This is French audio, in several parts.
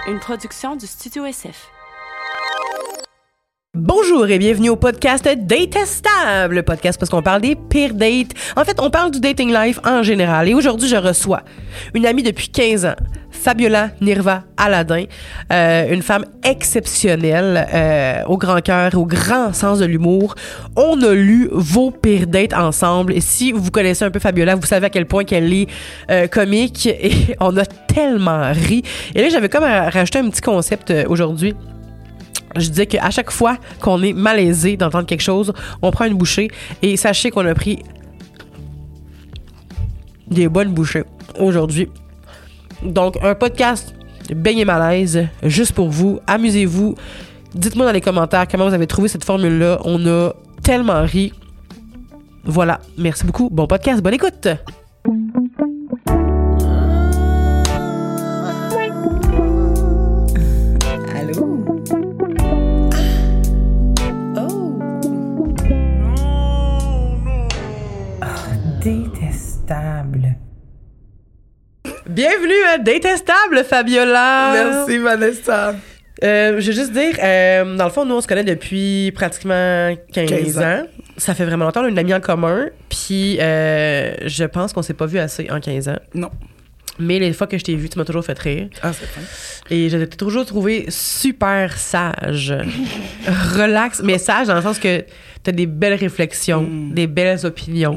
Une production du Studio SF. Bonjour et bienvenue au podcast Datestable, le podcast parce qu'on parle des pires dates. En fait, on parle du dating life en général. Et aujourd'hui, je reçois une amie depuis 15 ans, Fabiola Nirva Aladin, une femme exceptionnelle, au grand cœur, au grand sens de l'humour. On a lu vos pires dates ensemble. Et si vous connaissez un peu Fabiola, vous savez à quel point qu'elle est comique. Et on a tellement ri. Et là, j'avais comme rajouté un petit concept aujourd'hui. Je disais qu'à chaque fois qu'on est malaisé d'entendre quelque chose, on prend une bouchée et sachez qu'on a pris des bonnes bouchées aujourd'hui. Donc, un podcast beignet malaise, juste pour vous. Amusez-vous. Dites-moi dans les commentaires comment vous avez trouvé cette formule-là. On a tellement ri. Voilà. Merci beaucoup. Bon podcast. Bonne écoute. Détestable. Bienvenue à Détestable, Fabiola. Merci, Vanessa. Je vais juste dire, dans le fond, nous, on se connaît depuis pratiquement 15 ans. Ça fait vraiment longtemps, on a une amie en commun. Puis, je pense qu'on s'est pas vu assez en 15 ans. Non. Mais les fois que je t'ai vu, tu m'as toujours fait rire. Ah, c'est fun. Et je t'ai toujours trouvé super sage. Relax, mais sage dans le sens que t'as des belles réflexions, des belles opinions.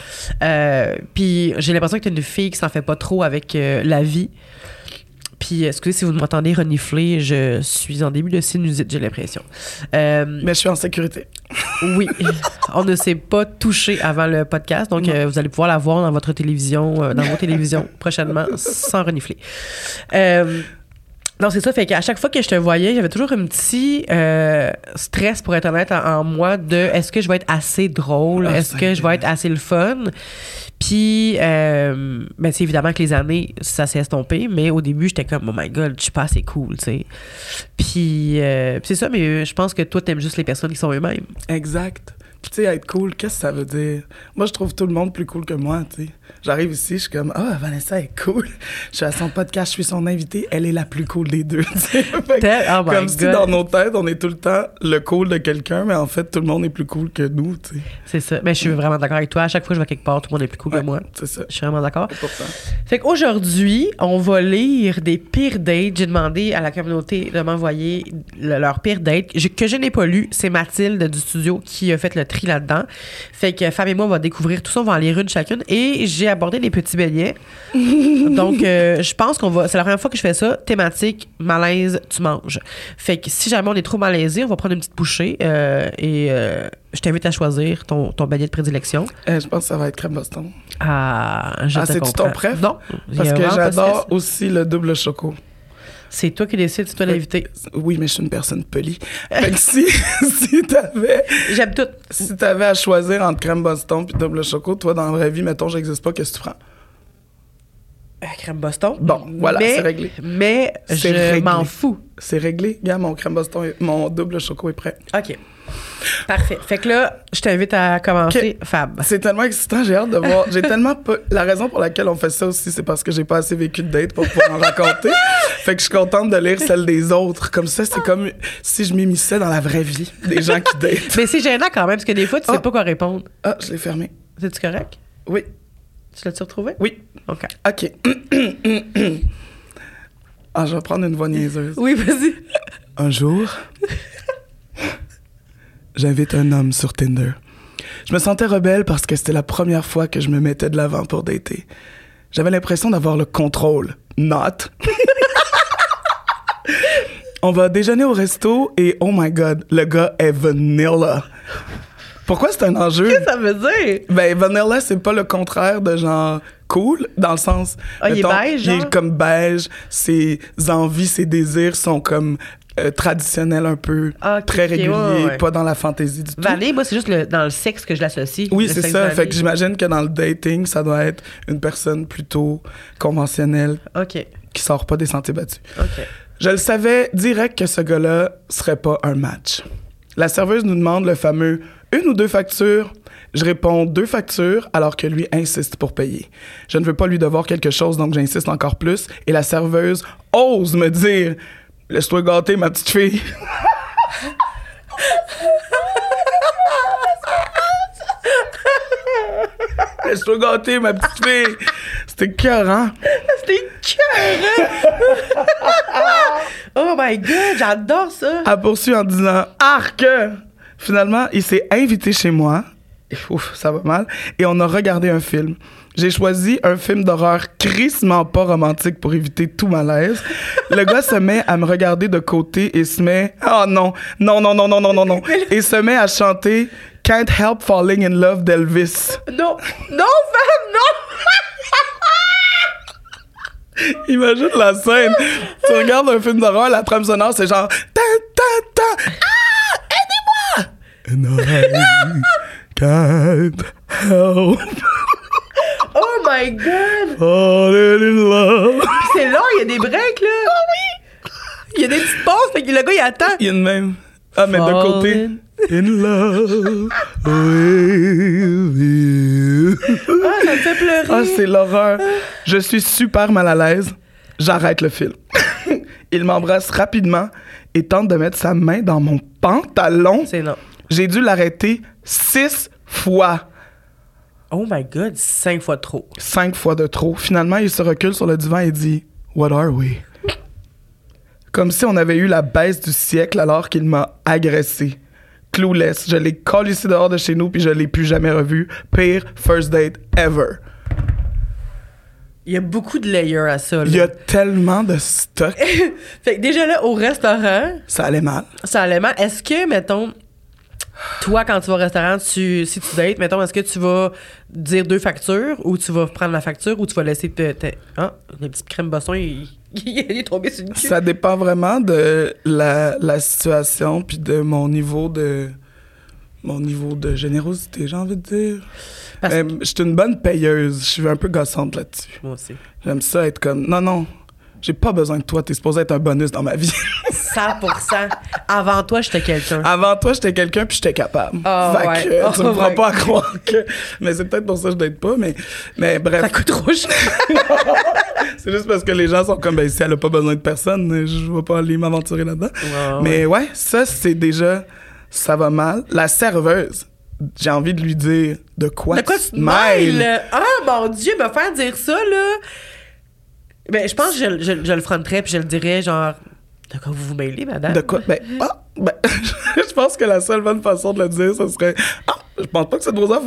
Puis j'ai l'impression que t'es une fille qui s'en fait pas trop avec la vie. Puis, excusez si vous m'entendez renifler, je suis en début de sinusite, j'ai l'impression. Mais je suis en sécurité. Oui. On ne s'est pas touché avant le podcast, donc vous allez pouvoir la voir dans votre télévision, dans vos télévisions prochainement, sans renifler. Non, c'est ça. Fait qu'à chaque fois que je te voyais, j'avais toujours un petit stress, pour être honnête, en moi de est-ce que je vais être assez drôle? Est-ce que je vais être assez le fun? Puis, ben, tu sais, évidemment que les années, ça s'est estompé, mais au début, j'étais comme, oh my god, je suis pas assez cool, tu sais. Puis, c'est ça, mais je pense que toi, t'aimes juste les personnes qui sont eux-mêmes. Exact. Puis, tu sais, être cool, qu'est-ce que ça veut dire? Moi, je trouve tout le monde plus cool que moi, tu sais. J'arrive ici, je suis comme, Vanessa est cool. Je suis à son podcast, je suis son invitée, elle est la plus cool des deux, tu sais. Comme si dans nos têtes, on est tout le temps le cool de quelqu'un, mais en fait, tout le monde est plus cool que nous, tu sais. C'est ça. Mais je suis vraiment d'accord avec toi. À chaque fois que je vais quelque part, tout le monde est plus cool que moi. C'est ça. Je suis vraiment d'accord. Et pourtant. Fait qu'aujourd'hui, on va lire des pires dates. J'ai demandé à la communauté de m'envoyer leur pire date que je n'ai pas lu. C'est Mathilde du studio qui a fait le tri là-dedans. Fait que Fab et moi, on va découvrir tout ça. On va en lire une chacune. Et j'ai abordé les petits beignets. Donc, je pense qu'on va... C'est la première fois que je fais ça. Thématique, malaise, tu manges. Fait que si jamais on est trop malaisé, on va prendre une petite bouchée. Je t'invite à choisir ton beignet de prédilection. Je pense que ça va être crème Boston. C'est-tu ton préf? Non. Parce que j'adore aussi le double choco. C'est toi qui décides, c'est toi l'invité. Oui, mais je suis une personne polie. Fait que si t'avais... J'aime tout. Si t'avais à choisir entre crème Boston puis double choco, toi, dans la vraie vie, mettons, j'existe pas, qu'est-ce que tu prends? Crème Boston. Bon, voilà, c'est réglé. Mais je m'en fous. C'est réglé. Regarde, mon crème Boston, mon double choco est prêt. OK. Parfait. Fait que là, je t'invite à commencer, Fab. C'est tellement excitant, j'ai hâte de voir. J'ai tellement pas... La raison pour laquelle on fait ça aussi, c'est parce que j'ai pas assez vécu de date pour pouvoir en raconter. Fait que je suis contente de lire celle des autres. Comme ça, c'est comme si je m'immisçais dans la vraie vie des gens qui datent. Mais c'est gênant quand même, parce que des fois, tu sais pas quoi répondre. Ah, je l'ai fermé. C'est-tu correct? Oui. Tu l'as-tu retrouvé? Oui. OK. Je vais prendre une voix niaiseuse. Oui, vas-y. Un jour... J'invite un homme sur Tinder. Je me sentais rebelle parce que c'était la première fois que je me mettais de l'avant pour dater. J'avais l'impression d'avoir le contrôle. Not. On va déjeuner au resto et oh my god, le gars est vanilla. Pourquoi c'est un enjeu? Qu'est-ce que ça veut dire? Ben, vanilla, c'est pas le contraire de genre cool, dans le sens... il est beige, genre? Il est comme beige, ses envies, ses désirs sont comme... traditionnel un peu, très régulier, pas dans la fantaisie du tout. Vanille, moi, c'est juste dans le sexe que je l'associe. Oui, c'est ça. Fait que j'imagine que dans le dating, ça doit être une personne plutôt conventionnelle qui sort pas des sentiers battus. Je le savais direct que ce gars-là serait pas un match. La serveuse nous demande le fameux « 1 ou 2 factures ?» Je réponds 2 factures alors que lui insiste pour payer. Je ne veux pas lui devoir quelque chose, donc j'insiste encore plus. Et la serveuse ose me dire Laisse-toi gâter, ma petite fille. Laisse-toi gâter, ma petite fille. C'était écœurant. C'était écœurant. Oh my God, j'adore ça. Elle poursuit en disant « Arc! » Finalement, il s'est invité chez moi. Ouf, ça va mal. Et on a regardé un film. J'ai choisi un film d'horreur crissement pas romantique pour éviter tout malaise. Le gars se met à me regarder de côté et se met... Oh non, non, non, non, non, non, non, non. Et se met à chanter Can't Help Falling in Love d'Elvis. Non, non, femme, non! Imagine la scène. Tu regardes un film d'horreur, la trame sonore, c'est genre... Ta, ta, ta. Ah! Aidez-moi! And I can't help... Oh my God! Falling in love. Puis c'est long, il y a des breaks, là. Oh oui! Il y a des petites pauses, fait que le gars, il attend. Il y a une même. Ah, mais de côté. In love with you. Ah, ça me fait pleurer. Ah, c'est l'horreur. Je suis super mal à l'aise. J'arrête le film. Il m'embrasse rapidement et tente de mettre sa main dans mon pantalon. C'est non. J'ai dû l'arrêter 6 fois. Oh my God, 5 fois trop. 5 fois de trop. Finalement, il se recule sur le divan et dit « What are we? » Comme si on avait eu la baisse du siècle alors qu'il m'a agressé. Clueless. Je l'ai collissé dehors de chez nous puis je l'ai plus jamais revu. Pire first date ever. Il y a beaucoup de layers à ça, là. Il y a tellement de stock. Fait que déjà là, au restaurant... Ça allait mal. Ça allait mal. Est-ce que, mettons... Toi, quand tu vas au restaurant, si tu dates, mettons, est-ce que tu vas dire 2 factures ou tu vas prendre la facture ou tu vas laisser Ah, le petit crème Boston, il est tombé sur une queue. Ça dépend vraiment de la situation puis de mon niveau de générosité, j'ai envie de dire. Je suis une bonne payeuse. Je suis un peu gossante là-dessus. Moi aussi. J'aime ça être comme... Non, j'ai pas besoin de toi. T'es supposé être un bonus dans ma vie. 100%. Avant toi, j'étais quelqu'un. Avant toi, j'étais quelqu'un puis j'étais capable. Oh, fait ouais. que tu me feras ouais. pas à croire que... Mais c'est peut-être pour ça que je date pas, mais bref. Ça coûte trop cher. C'est juste parce que les gens sont comme, ben si elle a pas besoin de personne, je vais pas aller m'aventurer là-dedans. Ouais, mais ouais, ça, c'est déjà... Ça va mal. La serveuse, j'ai envie de lui dire de quoi tu te mêles. Ah, mon Dieu, me faire dire ça, là... Ben, je pense que je le fronterais puis je le dirais, genre... De quoi vous vous mêlez, madame? De quoi? Je pense que la seule bonne façon de le dire, ce serait « Ah, je pense pas que c'est de vos affaires. »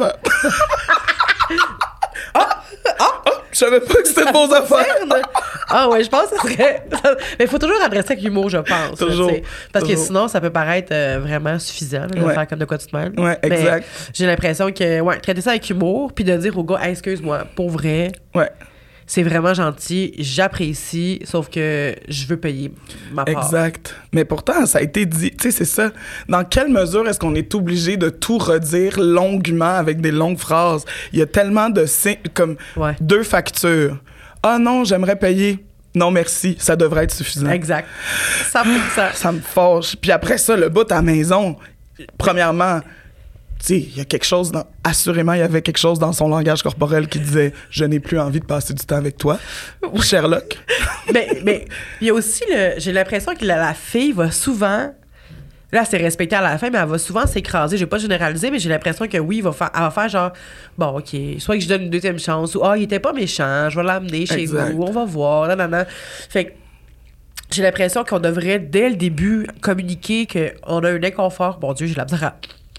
Je savais pas que c'était de vos affaires. Ah ouais, je pense que ça serait... Mais il faut toujours adresser avec humour, je pense. Toujours. Là, parce toujours. que sinon, ça peut paraître vraiment suffisant là, de Ouais. faire comme de quoi tu te mêles. Ouais, exact. Mais j'ai l'impression que, ouais, traiter ça avec humour puis de dire au gars, hey, excuse-moi, pour vrai... Ouais. C'est vraiment gentil, j'apprécie, sauf que je veux payer ma part. Exact. Mais pourtant, ça a été dit. Tu sais, c'est ça. Dans quelle mesure est-ce qu'on est obligé de tout redire longuement avec des longues phrases? Il y a tellement de comme 2 factures. Ah non, j'aimerais payer. Non, merci. Ça devrait être suffisant. Exact. Ça me fâche. Puis après ça, le bout à la maison, premièrement... Tu sais, il y a quelque chose assurément, il y avait quelque chose dans son langage corporel qui disait « Je n'ai plus envie de passer du temps avec toi. » Sherlock. mais il y a aussi j'ai l'impression que la fille va souvent... Là, c'est respecté à la fin, mais elle va souvent s'écraser. Je vais pas généraliser, mais j'ai l'impression que oui, elle va faire genre... Bon, OK, soit que je donne une deuxième chance, ou « Ah, il était pas méchant, je vais l'amener chez vous, on va voir. » Fait que j'ai l'impression qu'on devrait, dès le début, communiquer qu'on a un inconfort. Bon Dieu, j'ai la misère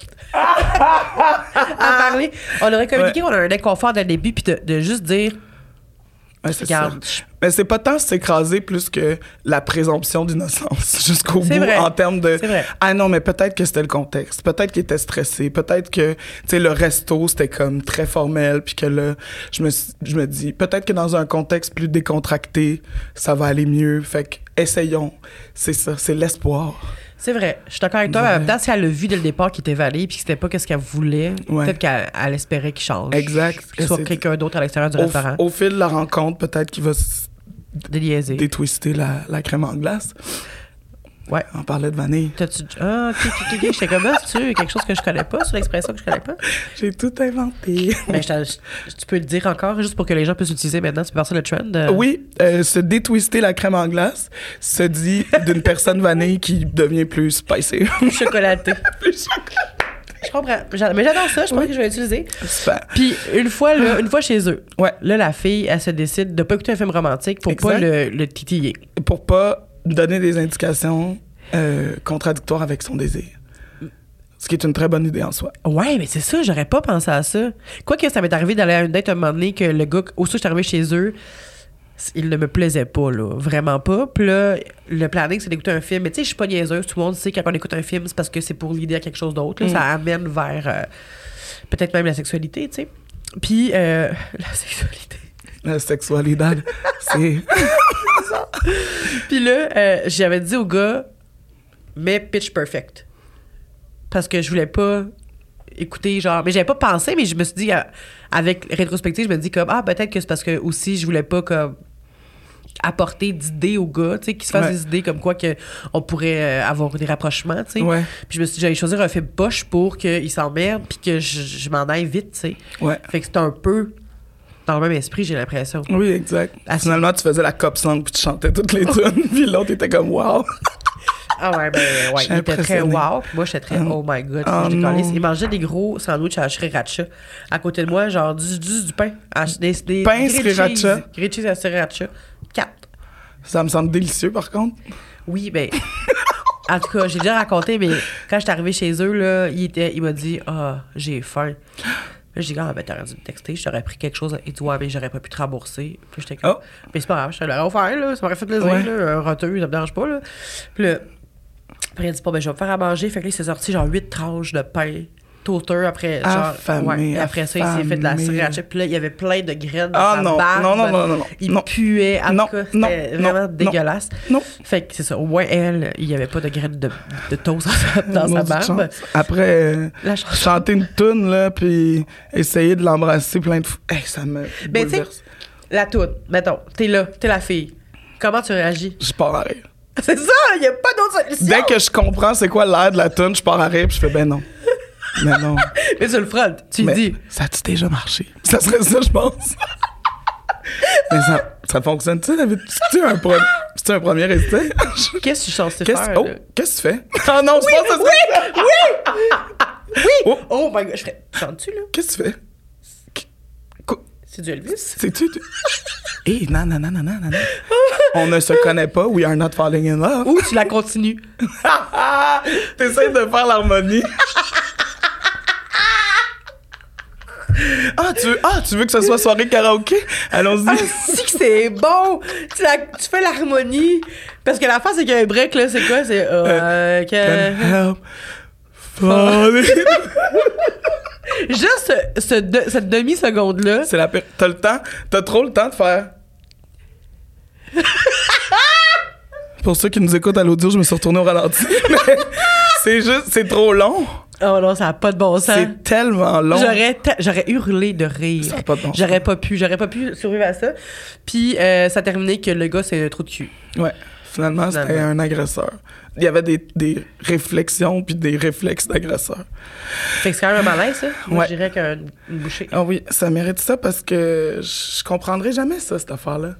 à parler. On aurait communiqué qu'on a un inconfort dès le début, puis de juste dire... Ouais, c'est ça. Mais c'est pas tant s'écraser plus que la présomption d'innocence jusqu'au bout vrai. En termes de... C'est vrai. Ah non, mais peut-être que c'était le contexte. Peut-être qu'il était stressé. Peut-être que, tu sais, le resto, c'était comme très formel. Puis que là, je me dis, peut-être que dans un contexte plus décontracté, ça va aller mieux. Fait que, essayons. C'est ça, c'est l'espoir. C'est vrai. Je suis d'accord avec toi. Mais peut-être si elle a vu dès le départ qu'il était valé puis que c'était pas ce qu'elle voulait, peut-être qu'elle espérait qu'il change. Exact. Qu'il soit quelqu'un d'autre à l'extérieur du restaurant. Au fil de la rencontre, peut-être qu'il va déliaiser. détwister la crème en glace. Ouais. On parlait de vanille. Ah, ok. J'étais comme ça, c'est quelque chose que je connais pas, c'est l'expression que je connais pas. J'ai tout inventé. Ben, tu peux le dire encore, juste pour que les gens puissent l'utiliser maintenant, tu peux passer le trend. Oui, se détwister la crème en glace se dit d'une personne vanille qui devient plus spicy. Plus chocolatée. Plus chocolatée. Je comprends. Mais j'adore ça, je pense que je vais l'utiliser. Super. Puis une fois chez eux, ouais. Là, la fille, elle se décide de pas écouter un film romantique pour pas le titiller. Pour pas donner des indications contradictoires avec son désir. Ce qui est une très bonne idée en soi. Ouais, mais c'est ça, j'aurais pas pensé à ça. Quoique ça m'est arrivé d'aller à une date un moment donné que le gars, aussitôt que je suis arrivé chez eux, il ne me plaisait pas, là. Vraiment pas. Puis là, le planning, c'est d'écouter un film. Mais tu sais, je suis pas niaiseuse. Tout le monde sait quand on écoute un film, c'est parce que c'est pour l'idée à quelque chose d'autre. Ça amène vers peut-être même la sexualité, tu sais. Puis, la sexualité. La sexualité, c'est... Puis là, j'avais dit au gars, mais Pitch Perfect. Parce que je voulais pas écouter, genre... Mais j'avais pas pensé, mais je me suis dit, avec rétrospective, je me dis comme, peut-être que c'est parce que aussi, je voulais pas comme apporter d'idées au gars, tu sais, qu'il se fasse des idées comme quoi que on pourrait avoir des rapprochements, tu sais. Ouais. Puis je me suis dit, j'allais choisir un film poche pour qu'il s'emmerde puis que je m'en aille vite, tu sais. Ouais. Fait que c'est un peu dans le même esprit, j'ai l'impression. Oui, exact. Finalement, tu faisais la cop song puis tu chantais toutes les tunes puis l'autre était comme « wow ». Ah ouais, il était très wow. Puis moi, j'étais très oh my god. Il mangeait des gros sandwichs à sriracha. À côté de moi, genre du pain. Des pain sriracha. Grilled cheese à sriracha. 4. Ça me semble délicieux, par contre. Oui, ben... en tout cas, j'ai déjà raconté, mais quand j'étais arrivée chez eux, là, il m'a dit « j'ai faim ». Là, j'ai dit, t'aurais dû me texter, je t'aurais pris quelque chose. Il dit, mais j'aurais pas pu te rembourser. Puis j'étais comme, mais c'est pas grave, je te l'aurais offert, là, ça m'aurait fait plaisir, là, un roteux, ça me dérange pas, là. Puis là, après, il dit, je vais me faire à manger. Fait que là, il s'est sorti, genre, 8 tranches de pain toaster après, genre, affamé, et après ça, il s'est fait de la sriracha. Puis là, il y avait plein de graines dans sa non, barbe. non. Il puait, en tout cas, c'était vraiment dégueulasse. Non. Fait que c'est ça, au moins, elle, il y avait pas de graines de toast dans sa barbe. Après, chanter une toune, là, puis essayer de l'embrasser plein de fois. Hey, ça me bouleverse. La toune, mettons, t'es là, t'es la fille. Comment tu réagis? Je pars à rire. C'est ça, il y a pas d'autre solution. Dès que je comprends c'est quoi l'air de la toune, je pars à rire, puis je fais ben non. Mais non. Mais tu le frontes, tu dis. Ça a-tu déjà marché? Ça serait ça, je pense. Mais ça fonctionne-tu? C'est-tu un premier essai? Qu'est-ce que tu es censé faire? Qu'est-ce que tu fais? Oh non, je pense que ça serait Oui! Oh my god, je ferais... Chantes-tu, là? Qu'est-ce que tu fais? C'est du Elvis? C'est-tu? Non. On ne se connaît pas, we are not falling in love. Ou tu la continues. T'essayes de faire l'harmonie. Tu veux que ce soit soirée karaoké? Allons-y. Si que c'est bon! Tu fais l'harmonie. Parce que la fin, c'est qu'il y a un break, là. C'est quoi? C'est... Can't help falling. Juste cette demi-seconde-là. C'est la pire. T'as trop le temps de faire. Pour ceux qui nous écoutent à l'audio, je me suis retourné au ralenti. Mais c'est trop long. Oh non, ça n'a pas de bon sens. C'est tellement long. J'aurais hurlé de rire. Ça n'a pas de bon sens. J'aurais pas pu survivre à ça. Puis ça a terminé que le gars, c'est un trou de cul. Ouais. Finalement, c'était un agresseur. Il y avait des réflexions puis des réflexes d'agresseur. Fait que c'est quand même un malaise, ça. Moi, je dirais qu'une bouchée. Ah oui, ça mérite ça parce que je comprendrai jamais ça, cette affaire-là.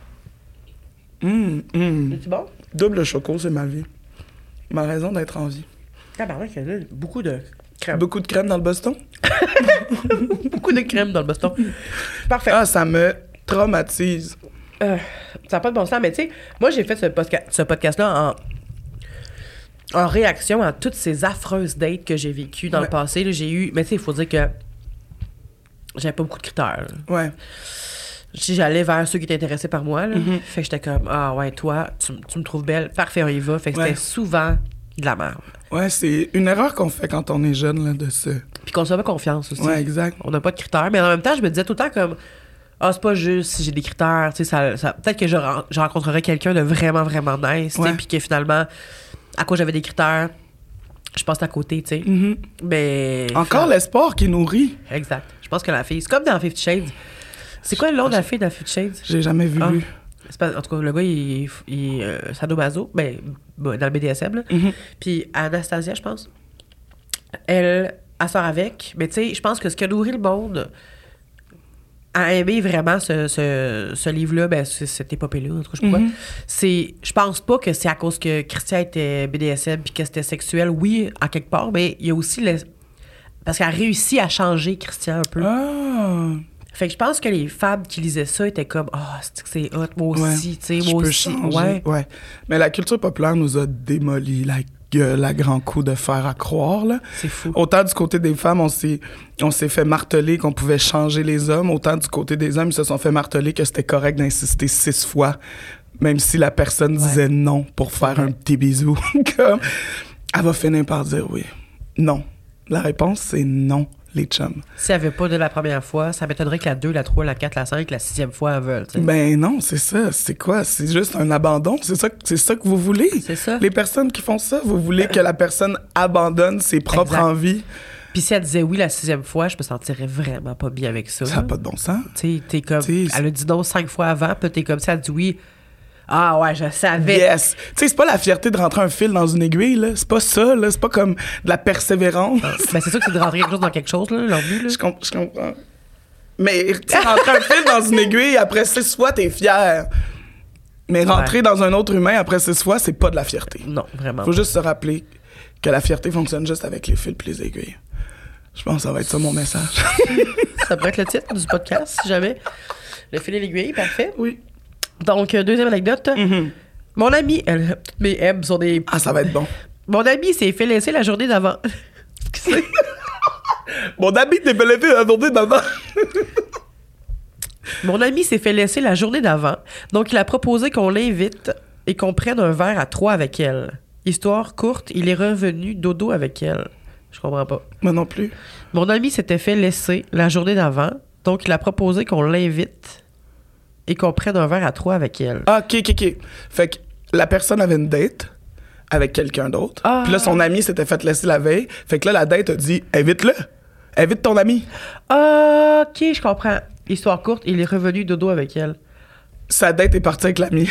C'est bon? Double choco, c'est ma vie. Ma raison d'être en vie. Tabarnak, il y a beaucoup de crème. Beaucoup de crème dans le Boston? Beaucoup de crème dans le Boston. Parfait. Ah, ça me traumatise. Ça n'a pas de bon sens, mais tu sais, moi, j'ai fait ce podcast-là en réaction à toutes ces affreuses dates que j'ai vécues dans le passé. Là, j'ai eu... Mais tu sais, il faut dire que j'avais pas beaucoup de critères. Là. Ouais. J'allais vers ceux qui étaient intéressés par moi. Là. Fait que j'étais comme, toi, tu me trouves belle. Parfait, on y va. Fait que c'était souvent de la merde. Ouais, c'est une erreur qu'on fait quand on est jeune, là, de ça. Puis qu'on se fait confiance aussi. Ouais, exact. On n'a pas de critères. Mais en même temps, je me disais tout le temps comme, c'est pas juste si j'ai des critères. Tu sais, ça, peut-être que je rencontrerais quelqu'un de vraiment, vraiment nice. Puis que finalement, à quoi j'avais des critères, je passe à côté, tu sais. Mais... Encore l'espoir qui nourrit. Exact. Je pense que la fille... C'est comme dans 50 Shades. C'est quoi le nom de la fille dans 50 Shades? J'ai jamais vu. En tout cas, le gars, il est sadomaso, ben, dans le BDSM, là. Mm-hmm. Puis Anastasia, je pense, elle sort avec. Mais tu sais, je pense que ce qui a nourri le monde à aimer vraiment ce livre-là, ben, cette épopée-là, en tout cas, je sais pas. Je pense pas que c'est à cause que Christian était BDSM puis que c'était sexuel. Oui, à quelque part, mais il y a aussi parce qu'elle a réussi à changer Christian un peu. Ah! Fait que je pense que les femmes qui lisaient ça étaient comme c'est hot, moi aussi, tu sais, moi aussi. Ouais. Mais la culture populaire nous a démoli la gueule à grands coups de fer à croire, là. C'est fou. Autant du côté des femmes, on s'est fait marteler qu'on pouvait changer les hommes, autant du côté des hommes, ils se sont fait marteler que c'était correct d'insister 6 fois, même si la personne disait non pour faire un petit bisou. Comme, elle va finir par dire oui. Non. La réponse, c'est non. Les chums. Si elle veut pas de la première fois, ça m'étonnerait que la 2, la 3, la 4, la 5, la 6e fois, elle veulent. T'sais. Ben non, c'est ça. C'est quoi? C'est juste un abandon. C'est ça que vous voulez. C'est ça. Les personnes qui font ça, vous voulez que la personne abandonne ses propres envies. Puis si elle disait oui la 6e fois, je me sentirais vraiment pas bien avec ça. Ça n'a pas de bon sens. Tu sais, t'es comme... elle a dit non 5 fois avant, puis t'es comme ça, elle dit oui... Ah ouais, je savais. Yes. Tu sais, c'est pas la fierté de rentrer un fil dans une aiguille, là. C'est pas ça, là. C'est pas comme de la persévérance. Ben c'est sûr que c'est de rentrer quelque chose dans quelque chose, là, leur but, là. Je comprends. Mais, tu sais, rentrer un fil dans une aiguille, après 6 fois, t'es fier. Mais rentrer dans un autre humain après 6 fois, c'est pas de la fierté. Non, vraiment. Faut juste se rappeler que la fierté fonctionne juste avec les fils et les aiguilles. Je pense que ça va être ça mon message. Ça pourrait être le titre du podcast, si jamais. Le fil et l'aiguille, parfait. Oui. Donc, deuxième anecdote. Mon ami, toutes mes M sont des... Ah, ça va être bon. Mon ami s'est fait laisser la journée d'avant. Mon ami s'est fait laisser la journée d'avant. Mon ami s'est fait laisser la journée d'avant. Donc, il a proposé qu'on l'invite et qu'on prenne un verre à 3 avec elle. Histoire courte, il est revenu dodo avec elle. Je comprends pas. Moi non plus. Mon ami s'était fait laisser la journée d'avant. Donc, il a proposé qu'on l'invite et qu'on prenne un verre à 3 avec elle. Ah, OK. Fait que la personne avait une date avec quelqu'un d'autre. Puis là, son ami s'était fait laisser la veille. Fait que là, la date a dit « Invite-le! Invite ton ami! » OK, je comprends. Histoire courte, il est revenu dodo avec elle. Sa date est partie avec l'ami.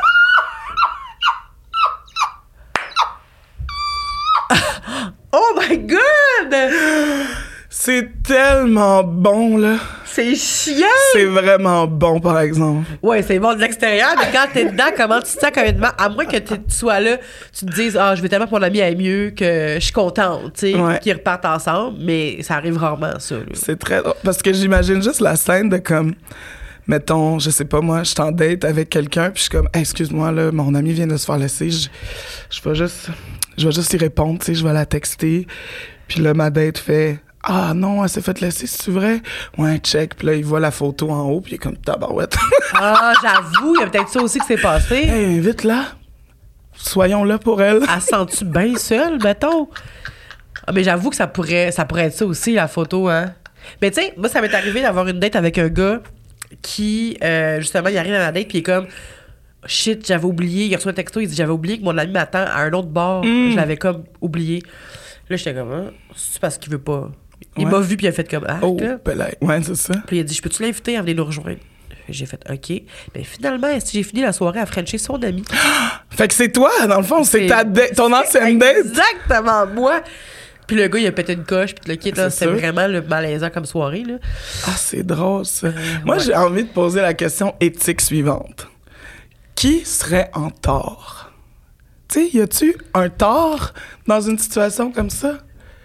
Oh my God! C'est tellement bon, là. C'est chiant! C'est vraiment bon, par exemple. Ouais, c'est bon de l'extérieur, mais quand t'es dedans, comment tu te sens complètement? À moins que tu sois là, tu te dises, je vais tellement que mon ami aille mieux que je suis contente, tu sais, qu'ils repartent ensemble, mais ça arrive rarement, ça. Là. C'est très drôle. Parce que j'imagine juste la scène de comme, mettons, je sais pas moi, je suis en date avec quelqu'un, puis je suis comme, hey, excuse-moi, là, mon ami vient de se faire laisser, je vais juste y répondre, tu sais, je vais la texter. Puis là, ma date fait, ah non, elle s'est fait laisser, c'est vrai? Ouais, check. Puis là, il voit la photo en haut, puis il est comme tabarouette. J'avoue, il y a peut-être ça aussi qui s'est passé. Hey, invite-la. Soyons là pour elle. Elle se sent-tu bien seule, mettons? Mais j'avoue que ça pourrait être ça aussi, la photo, hein? Mais tu sais, moi, ça m'est arrivé d'avoir une date avec un gars qui, justement, il arrive à la date, puis il est comme, shit, j'avais oublié. Il reçoit un texto, il dit, j'avais oublié que mon ami m'attend à un autre bar. Je l'avais comme oublié. Là, j'étais comme, c'est parce qu'il veut pas. Il m'a vu, puis il a fait comme, ouais, c'est ça. Puis il a dit, je peux-tu l'inviter à venir nous rejoindre? J'ai fait, OK. Mais finalement, j'ai fini la soirée à frencher son ami. Fait que c'est toi, dans le fond, c'est ton ancienne date. Exactement, moi. Puis le gars, il a pété une coche, puis le kit, c'était vraiment le malaisant comme soirée, là. Ah, c'est drôle, ça. Moi, j'ai envie de poser la question éthique suivante. Qui serait en tort? Tu sais, y a-tu un tort dans une situation comme ça?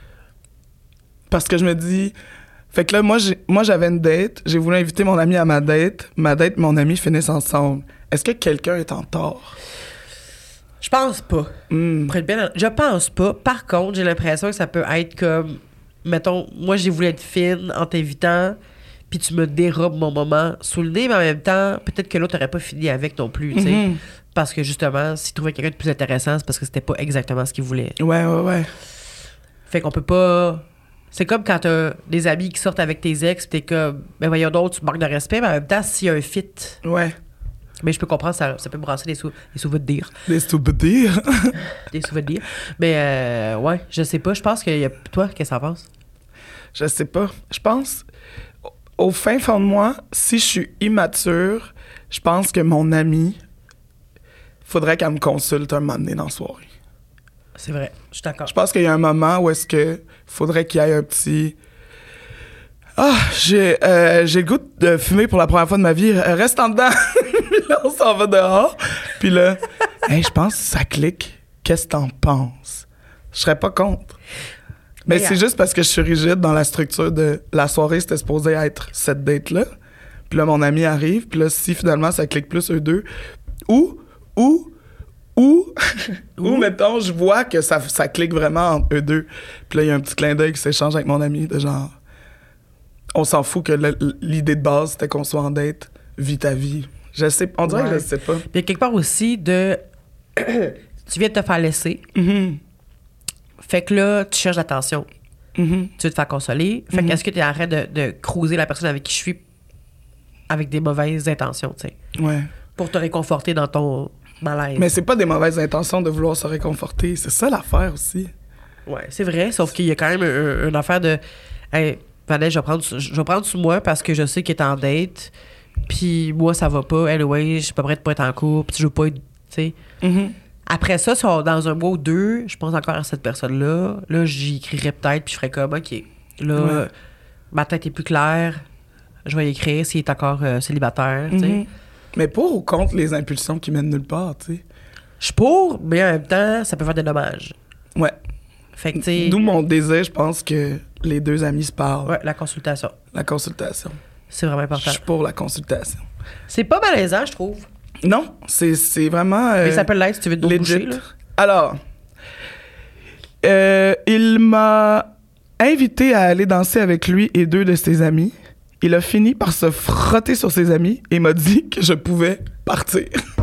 Parce que je me dis... Fait que là, moi, j'avais une date. J'ai voulu inviter mon ami à ma date. Ma date et mon ami finissent ensemble. Est-ce que quelqu'un est en tort? Je pense pas. Je pense pas. Par contre, j'ai l'impression que ça peut être comme... Mettons, moi, j'ai voulu être fine en t'invitant, puis tu me dérobes mon moment sous le nez, mais en même temps, peut-être que l'autre n'aurait pas fini avec non plus, tu sais. Parce que justement, s'il trouvait quelqu'un de plus intéressant, c'est parce que c'était pas exactement ce qu'il voulait. Ouais. Fait qu'on peut pas... C'est comme quand t'as des amis qui sortent avec tes ex, pis t'es comme, ben voyons d'autres, tu manques de respect, mais en même temps, s'il y a un fit. Ouais. Mais je peux comprendre, ça peut brasser des souvenirs. Des souvenirs? Des souvenirs. Mais ouais, je sais pas. Je pense que toi, qu'est-ce que ça pense? Je sais pas. Je pense, au fin fond de moi, si je suis immature, je pense que mon amie, faudrait qu'elle me consulte un moment donné dans la soirée. C'est vrai, je suis d'accord. Je pense qu'il y a un moment où est-ce que faudrait qu'il y ait un petit... j'ai le goût de fumer pour la première fois de ma vie. Reste en dedans. Là, on s'en va dehors. Puis là, je pense que ça clique. Qu'est-ce que t'en penses? Je serais pas contre. Mais c'est juste parce que je suis rigide dans la structure de la soirée. C'était supposé être cette date-là. Puis là, mon ami arrive. Puis là, si finalement ça clique plus eux deux, ou mettons, je vois que ça clique vraiment entre eux deux. Puis là, il y a un petit clin d'œil qui s'échange avec mon ami de genre... On s'en fout que l'idée de base, c'était qu'on soit en date, vis ta vie. Je sais, on dirait que je sais pas. Puis quelque part aussi de... tu viens de te faire laisser. Mm-hmm. Fait que là, tu cherches l'attention. Mm-hmm. Tu veux te faire consoler. Fait que est-ce que tu arrêtes de cruiser la personne avec qui je suis avec des mauvaises intentions, tu sais? Ouais. Pour te réconforter dans ton malaise. Mais c'est pas des mauvaises intentions de vouloir se réconforter. C'est ça l'affaire aussi. Ouais, c'est vrai. Sauf qu'il y a quand même une affaire de... Hey, Vanessa, je vais prendre sur moi parce que je sais qu'elle est en date. Puis moi, ça va pas. Anyway, je suis pas prête pour être en couple. Je veux pas être... Tu sais. Mm-hmm. Après ça, dans un mois ou deux, je pense encore à cette personne-là. Là, j'y écrirais peut-être, puis je ferais comme, OK, là, ma tête est plus claire. Je vais y écrire s'il est encore célibataire, tu sais. Mais pour ou contre les impulsions qui mènent nulle part, tu sais? Je suis pour, mais en même temps, ça peut faire des dommages. Ouais. Fait que, tu sais... D'où mon désir, je pense que les deux amis se parlent. Ouais, la consultation. La consultation. C'est vraiment important. Je suis pour la consultation. C'est pas malaisant, je trouve. Non, c'est vraiment... mais ça peut l'être si tu veux te boucher, là. Alors, il m'a invité à aller danser avec lui et deux de ses amis. Il a fini par se frotter sur ses amis et m'a dit que je pouvais partir.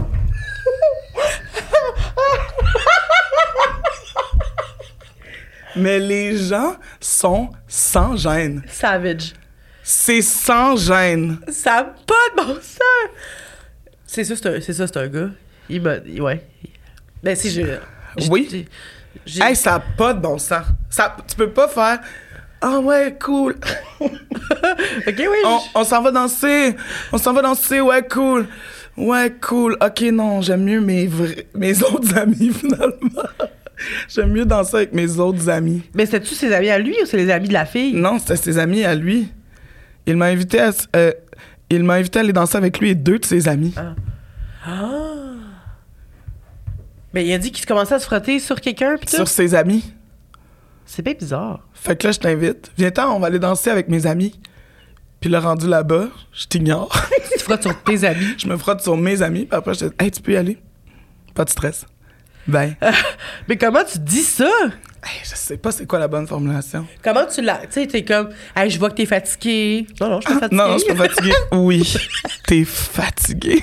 Mais les gens sont sans gêne. Savage. C'est sans gêne. Ça n'a pas de bon sens. C'est ça, c'est un gars. Il m'a... Ouais. Ben si oui. Hey, ça n'a pas de bon sens. Tu peux pas faire... Ah ouais, cool. OK, oui. On s'en va danser. Ouais, cool. Ouais, cool. OK, non, j'aime mieux mes autres amis, finalement. J'aime mieux danser avec mes autres amis. Mais c'était-tu ses amis à lui ou c'est les amis de la fille? Non, c'était ses amis à lui. Il m'a invité à aller danser avec lui et deux de ses amis. Ah. Mais il a dit qu'il commençait à se frotter sur quelqu'un, pis tout? Sur ses amis. C'est bien bizarre. Fait que là, je t'invite. Viens-t'en, on va aller danser avec mes amis. Puis le rendu là-bas, je t'ignore. Tu te frottes sur tes amis? Je me frotte sur mes amis, puis après, je te dis, hey, tu peux y aller. Pas de stress. Ben. Mais comment tu dis ça? Hey, je sais pas c'est quoi la bonne formulation. Comment tu l'as... Tu sais, t'es comme, hey, je vois que t'es fatigué. Non, je suis pas fatigué. Non, je suis pas fatigué. Oui, t'es fatigué.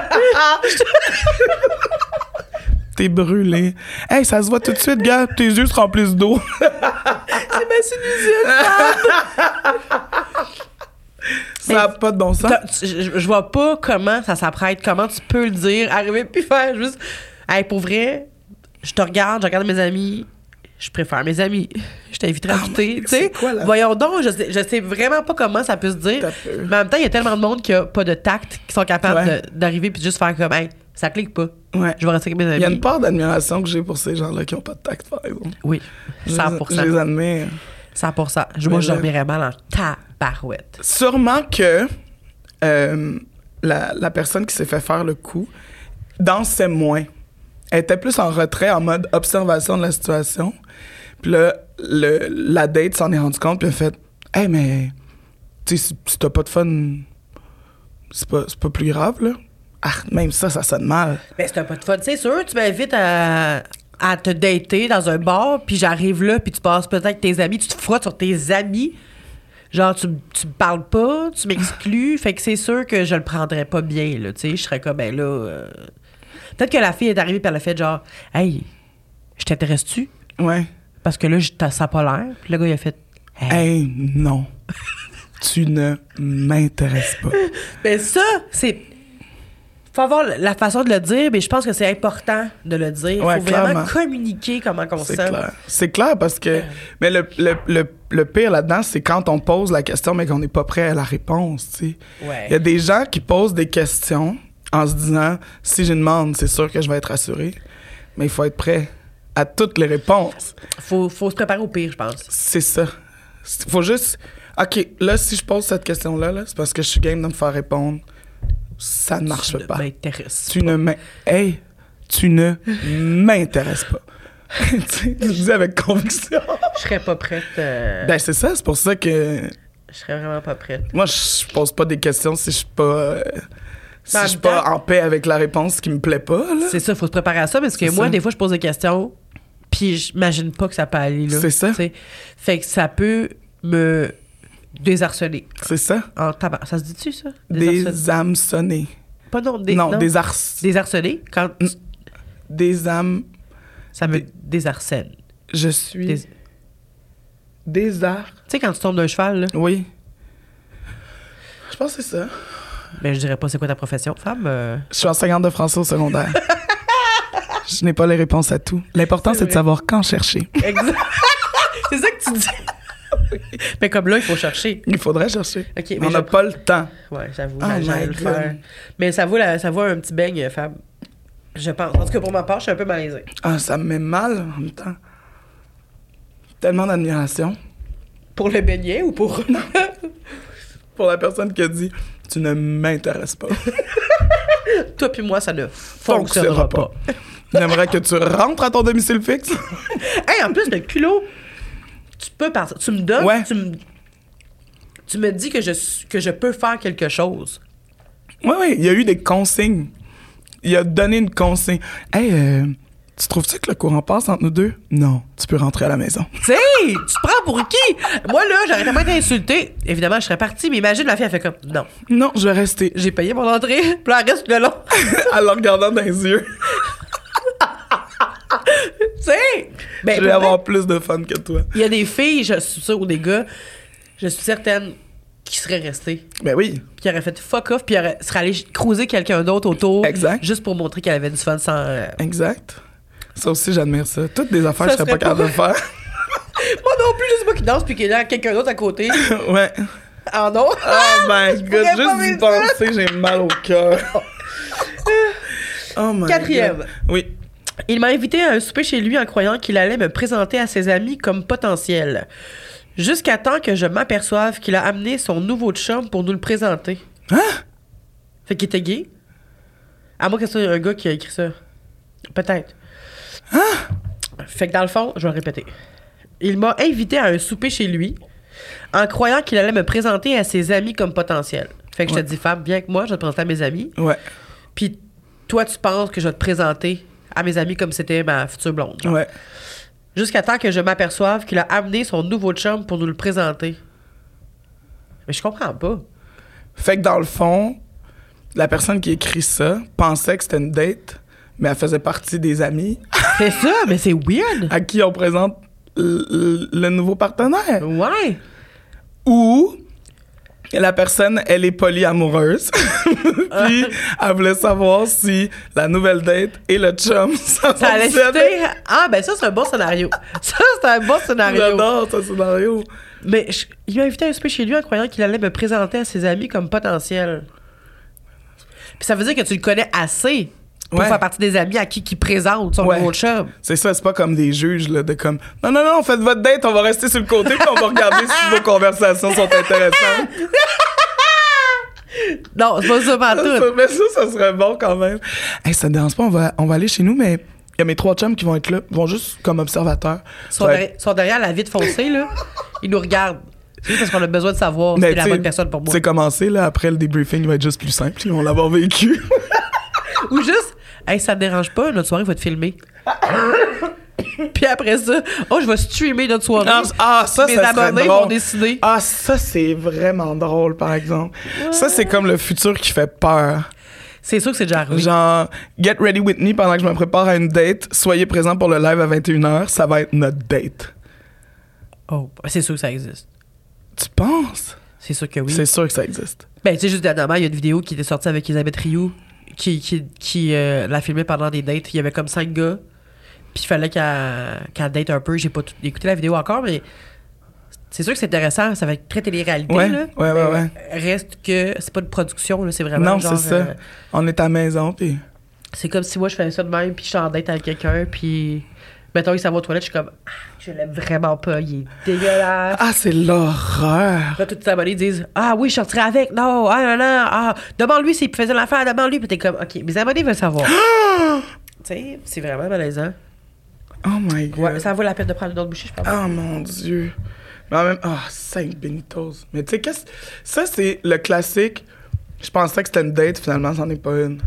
T'es brûlé. Hey, ça se voit tout de suite, gars. Tes yeux se remplissent d'eau. C'est ma sinusite. Ça n'a pas de bon sens. Je vois pas comment ça s'apprête. Comment tu peux le dire? Arriver puis faire juste... Hey, pour vrai, je regarde mes amis. Je préfère mes amis. Je t'inviterai à goûter. Tu sais, voyons donc, je sais vraiment pas comment ça peut se dire. Mais en même temps, il y a tellement de monde qui a pas de tact, qui sont capables d'arriver puis juste faire comme, hey, ça clique pas. Ouais. Je vais rester avec mes amis. Il y a une part d'admiration que j'ai pour ces gens-là qui ont pas de tact, par exemple. Oui, 100%. Je les admire. 100%. Moi, je dormirais mal en tabarouette. Sûrement que la personne qui s'est fait faire le coup dansait moins. Elle était plus en retrait, en mode observation de la situation. Puis là, la date s'en est rendu compte, puis elle a fait « Hey, mais, tu sais, si t'as pas de fun, c'est pas plus grave, là. » Ah, même ça sonne mal. Mais c'est pas de fun. C'est sûr, tu m'invites à te dater dans un bar, puis j'arrive là, puis tu passes peut-être avec tes amis, tu te frottes sur tes amis. Genre, tu me parles pas, tu m'exclus. Fait que c'est sûr que je le prendrais pas bien, là. Tu sais, je serais comme, ben là... Peut-être que la fille est arrivée, puis elle a fait genre, hey, je t'intéresse-tu? Ouais. Parce que là, ça n'a pas l'air. Puis le gars, il a fait, hey, non. Tu ne m'intéresses pas. Mais ça, c'est... Faut avoir la façon de le dire, mais je pense que c'est important de le dire. Ouais, faut vraiment communiquer comment on se sent. C'est clair parce que... Mais le pire là-dedans, c'est quand on pose la question, mais qu'on n'est pas prêt à la réponse, tu sais. Ouais. Il y a des gens qui posent des questions, En se disant, si j'ai une demande, c'est sûr que je vais être rassuré. Mais il faut être prêt à toutes les réponses. Faut se préparer au pire, je pense. C'est ça. Faut juste... OK, là, si je pose cette question-là, là, c'est parce que je suis game de me faire répondre. Ça ne marche pas. Tu ne m'intéresses pas. Tu sais, je dis avec conviction. Je serais pas prête. Ben, c'est ça, c'est pour ça que... Je serais vraiment pas prête. Moi, je pose pas des questions si je suis pas... si je suis pas en paix avec la réponse qui me plaît pas, là. C'est ça, faut se préparer à ça, parce que moi, des fois, je pose des questions, puis j'imagine pas que ça peut aller, là. C'est ça. T'sais. Fait que ça peut me désarçonner. C'est ça. En tabac. Ça se dit-tu, ça? Déshameçonner. Pas non, désarçonner. Quand... Des âmes... Ça me désarcène. Je suis... Tu sais, quand tu tombes d'un cheval, là? Oui. Je pense que c'est ça. Ben, je dirais pas c'est quoi ta profession, femme. Je suis enseignante de français au secondaire. Je n'ai pas les réponses à tout. L'important, c'est de savoir quand chercher. Exact. C'est ça que tu dis. Mais comme là, il faut chercher. Il faudrait chercher. Okay, on n'a pas le temps. Ouais, j'avoue. J'allais le faire. Mais ça vaut un petit beigne, femme. Je pense. En tout cas, pour ma part, je suis un peu malaisée. Ah, ça me met mal en même temps. Tellement d'admiration. Pour le beignet ou pour... Pour la personne qui a dit « Tu ne m'intéresses pas. » Toi puis moi, ça ne fonctionnera pas. J'aimerais que tu rentres à ton domicile fixe. Hey, en plus, le culot, tu peux partir. Tu me donnes... Ouais. Tu me dis que je peux faire quelque chose. Oui, il y a eu des consignes. Il a donné une consigne. Hey, tu trouves-tu que le courant passe entre nous deux? Non, tu peux rentrer à la maison. Tu sais, tu te prends pour qui? Moi, là, j'arrêtais pas d'insulter. Évidemment, je serais partie, mais imagine, la fille, elle fait comme, non. Non, je vais rester. J'ai payé mon entrée, puis là, elle reste le long. En le regardant dans les yeux. Tu sais! Ben, je vais avoir plus de fun que toi. Il y a des filles, je suis sûre, ou des gars, je suis certaine, qui seraient restés. Ben oui. Puis qui auraient fait fuck off, puis seraient allés cruiser quelqu'un d'autre autour. Exact. Juste pour montrer qu'elle avait du fun sans... Exact. Ça aussi, j'admire ça. Toutes des affaires que je serais pas capable de faire. Moi non plus, je sais pas qui danse puis qu'il y a quelqu'un d'autre à côté. Ouais. Ah non? Oh my god, juste d'y penser, j'ai mal au cœur. Oh my 4e. God. Oui. Il m'a invité à un souper chez lui en croyant qu'il allait me présenter à ses amis comme potentiel. Jusqu'à temps que je m'aperçoive qu'il a amené son nouveau chum pour nous le présenter. Hein? Fait qu'il était gay. À moins que ce soit un gars qui a écrit ça. Peut-être. Hein? Fait que dans le fond, je vais répéter. Il m'a invité à un souper chez lui en croyant qu'il allait me présenter à ses amis comme potentiel. Fait que je te dis, Fab, viens avec moi, je vais te présenter à mes amis. Ouais. Puis toi, tu penses que je vais te présenter à mes amis comme c'était ma future blonde. Genre. Ouais. Jusqu'à temps que je m'aperçoive qu'il a amené son nouveau chum pour nous le présenter. Mais je comprends pas. Fait que dans le fond, la personne qui écrit ça pensait que c'était une date, mais elle faisait partie des amis. C'est ça, mais c'est weird. À qui on présente le nouveau partenaire. Ouais. Ou la personne, elle est polyamoureuse. Puis elle voulait savoir si la nouvelle date et le chum, ça allait fonctionnait. citer... Ah, ben ça, c'est un bon scénario. Ça, c'est un bon scénario. J'adore ce scénario. Mais il m'a invité à un souper chez lui en croyant qu'il allait me présenter à ses amis comme potentiel. Puis ça veut dire que tu le connais assez pour faire partie des amis à qui présente son nouveau chum. C'est ça, c'est pas comme des juges, là, de comme « Non, faites votre date, on va rester sur le côté puis on va regarder si vos conversations sont intéressantes. » Non, c'est pas ça partout. Mais ça serait bon quand même. Hey, ça te dérange pas, on va aller chez nous, mais il y a mes 3 chums qui vont être là. Ils vont juste comme observateurs. Ils sont derrière la vitre foncée, là. Ils nous regardent. C'est juste parce qu'on a besoin de savoir si c'est la bonne personne pour moi. C'est commencé, là, après le debriefing, il va être juste plus simple. Ils vont l'avoir vécu. Ou juste, hey, ça te dérange pas, notre soirée va te filmer. Puis après ça, je vais streamer notre soirée. Ça, mes ça abonnés serait drôle. vont décider. Ah, ça, c'est vraiment drôle, par exemple. Ouais. Ça, c'est comme le futur qui fait peur. C'est sûr que c'est déjà arrivé. Genre, get ready with me pendant que je me prépare à une date. Soyez présents pour le live à 21h. Ça va être notre date. Oh, c'est sûr que ça existe. Tu penses? C'est sûr que oui. C'est sûr que ça existe. Ben, tu sais, juste dernièrement, il y a une vidéo qui était sortie avec Elisabeth Rioux qui l'a filmé pendant des dates. Il y avait comme 5 gars. Puis il fallait qu'elle date un peu. J'ai pas écouté la vidéo encore, mais C'est sûr que c'est intéressant, ça va être très télé-réalité, là. Ouais. Reste que c'est pas de production, là, c'est vraiment Non, genre... c'est ça. On est à la maison, puis... C'est comme si moi, je faisais ça de même, puis je suis en date avec quelqu'un, puis... Mettons, il s'en va aux toilettes, je suis comme... Ah, je l'aime vraiment pas, il est dégueulasse. Ah, c'est l'horreur! Là, tous tes abonnés disent « Ah oui, je sortirais avec, non, demande-lui s'il faisait l'affaire, demande-lui. » Puis t'es comme « OK, mes abonnés veulent savoir. » Tu sais, c'est vraiment malaisant. Oh my God. Ouais, ça vaut la peine de prendre une autre bouchée, je pense. Oh mon Dieu. Mais en même... Saint Benitos. Mais tu sais, ça, c'est le classique. Je pensais que c'était une date, finalement, c'en est pas une.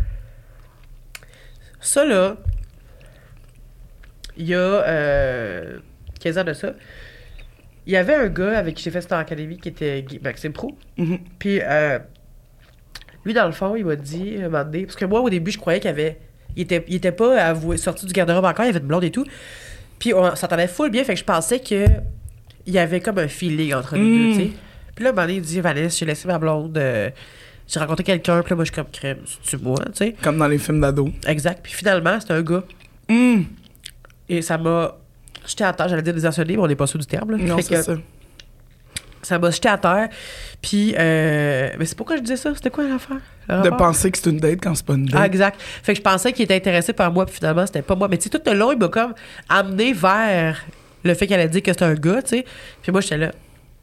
Ça, là, il y a 15 ans de ça, il y avait un gars avec qui j'ai fait Star Academy qui était Maxime Proulx. Mm-hmm. Puis, lui, dans le fond, il m'a dit, un moment donné, parce que moi, au début, je croyais qu'il avait... Il était pas sorti du garde-robe encore, il avait une blonde et tout. Puis on s'entendait full bien, fait que je pensais que il y avait comme un feeling entre nous deux, tu sais. Puis là, un moment donné, il dit « Vanessa, j'ai laissé ma blonde, j'ai rencontré quelqu'un, puis là, moi, je suis comme crème, c'est-tu moi, tu sais. » Comme dans les films d'ado. Exact. Puis finalement, c'était un gars. Et ça m'a jeté à terre, j'allais dire désarçonné, mais on n'est pas sûr du terme, là. Non, Fait c'est que ça. ça m'a jeté à terre. Puis, mais c'est pourquoi je disais ça? C'était quoi l'affaire? De penser que c'est une date quand c'est pas une date. Ah, exact. Fait que je pensais qu'il était intéressé par moi, puis finalement, c'était pas moi. Mais tu sais, tout le long, il m'a comme amené vers le fait qu'elle a dit que c'était un gars, tu sais. Puis moi, j'étais là.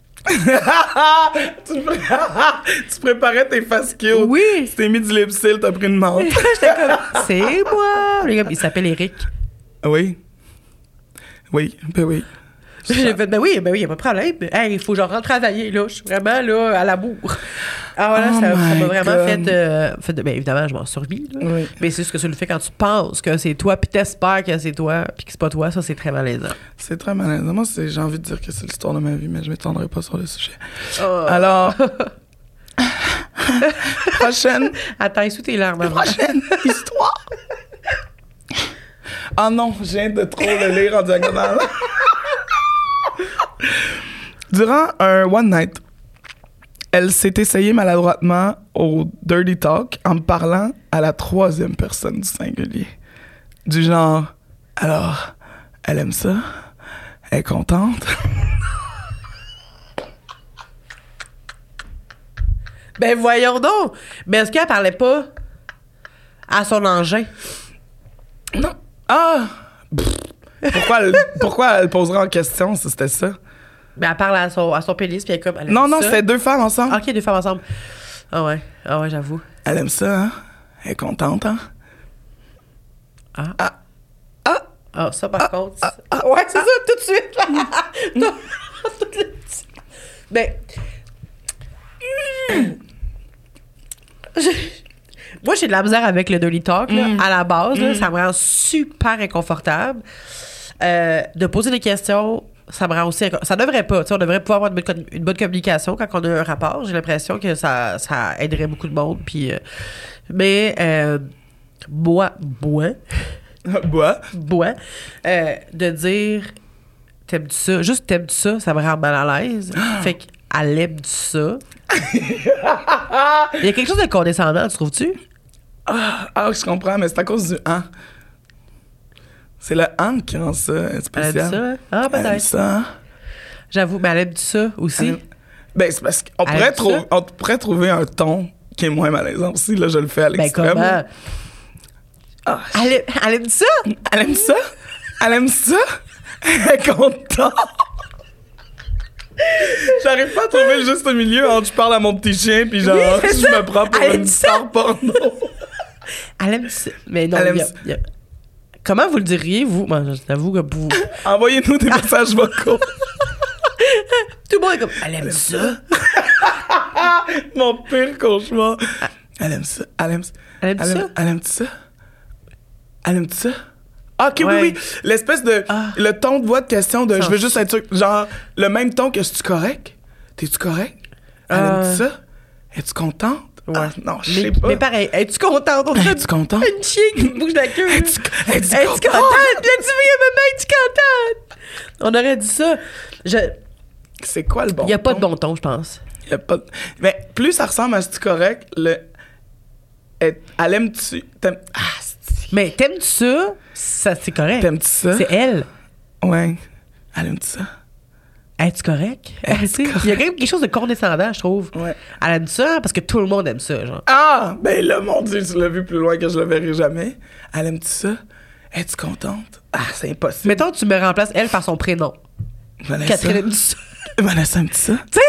Tu préparais tes faces cute. Oui! Tu t'es mis du lip-sync, t'as pris une menthe. J'étais comme, c'est moi! Il s'appelle Eric. Oui. Oui, ben oui. J'ai fait, ben oui, y a pas de problème. Hey, il faut genre rentrer travailler, là. Je suis vraiment, là, à l'amour. Ah, voilà, ça m'a vraiment fait ben évidemment, je m'en suis remis, là. Oui. Mais c'est ce que ça le fait quand tu penses que c'est toi, puis t'espères que c'est toi, puis que c'est pas toi, ça, c'est très malaisant. C'est très malaisant. Moi, j'ai envie de dire que c'est l'histoire de ma vie, mais je m'étendrai pas sur le sujet. Alors... prochaine... Attends, essuie tes larmes. Prochaine histoire. Ah non, je viens de trop le lire en diagonale. Durant un one night, elle s'est essayée maladroitement au dirty talk en me parlant à la troisième personne du singulier. Du genre, alors, elle aime ça? Elle est contente? Ben voyons donc! Mais est-ce qu'elle parlait pas à son engin? Non. Ah! Pourquoi elle poserait en question si c'était ça? Ben elle parle à son pénis, puis elle est comme... Elle Non, aime ça. c'était deux femmes ensemble. OK, deux femmes ensemble. Ah ouais, j'avoue. Elle aime ça, hein? Elle est contente, hein? Ah, ça par contre... ouais, c'est ça, tout de suite! Non, tout de suite. Ben... Moi, j'ai de la misère avec le dirty talk, là, à la base. Là, ça me rend super inconfortable. De poser des questions, ça me rend aussi... Ça devrait pas. On devrait pouvoir avoir une bonne communication quand on a un rapport. J'ai l'impression que ça aiderait beaucoup de monde. Puis, mais bois, de dire t'aimes-tu ça? Juste t'aimes-tu ça? Ça me rend mal à l'aise. Fait qu'elle aime ça. Il y a quelque chose de condescendant, tu trouves-tu? Ah, je comprends, mais c'est à cause du « hein ». C'est le « hein » qui rend ça spécial. Elle aime ça? Ah, peut-être. Elle aime ça, hein? J'avoue, mais elle aime ça aussi. Ben, c'est parce qu'on pourrait trouver un ton qui est moins malaisant aussi. Là, je le fais à l'extrême. Ben, comment? Elle aime ça? Elle aime ça? Elle aime ça? Elle est contente. J'arrive pas à trouver le juste milieu entre je parle à mon petit chien puis genre je me prends pour une star porno. Elle aime ça. Mais non, comment vous le diriez, vous? Moi, j'avoue que vous... Envoyez-nous des messages vocaux. Tout le monde est comme, elle aime ça. Mon pire cauchemar. Elle aime ça. Elle aime ça. Elle aime ça? Elle aime ça? Elle aime ça? Ah, OK, oui. L'espèce de... Le ton de voix de question de... Je veux juste être sûr... Genre, le même ton que « Es-tu correct? T'es-tu correct? Elle aime ça? Es-tu contente? » Ouais. Ah, non, je sais pas. Mais pareil, es-tu contente? Es-tu contente? Une chienne qui bouge la queue. Es-tu contente? Es-tu contente? L'as-tu vu, maman? Es-tu contente? On aurait dit ça. C'est quoi le bon ton? Il n'y a pas de bon ton, je pense. Il y a pas de... Mais plus ça ressemble à « Es-tu correct? » Elle aime-tu... Mais t'aimes-tu ça? Ça, c'est correct. T'aimes-tu ça? C'est elle. Ouais. Elle aime-tu ça? Es-tu correct? Il y a quand même quelque chose de condescendant, je trouve. Ouais. Elle aime ça parce que tout le monde aime ça, genre. Ah! Ben là, mon Dieu, tu l'as vu plus loin que je le verrai jamais. Elle aime-tu ça? Es-tu contente? Ah, c'est impossible. Mettons, tu me remplaces elle par son prénom. Vanessa. Catherine aime ça. Vanessa aime-tu ça? Tu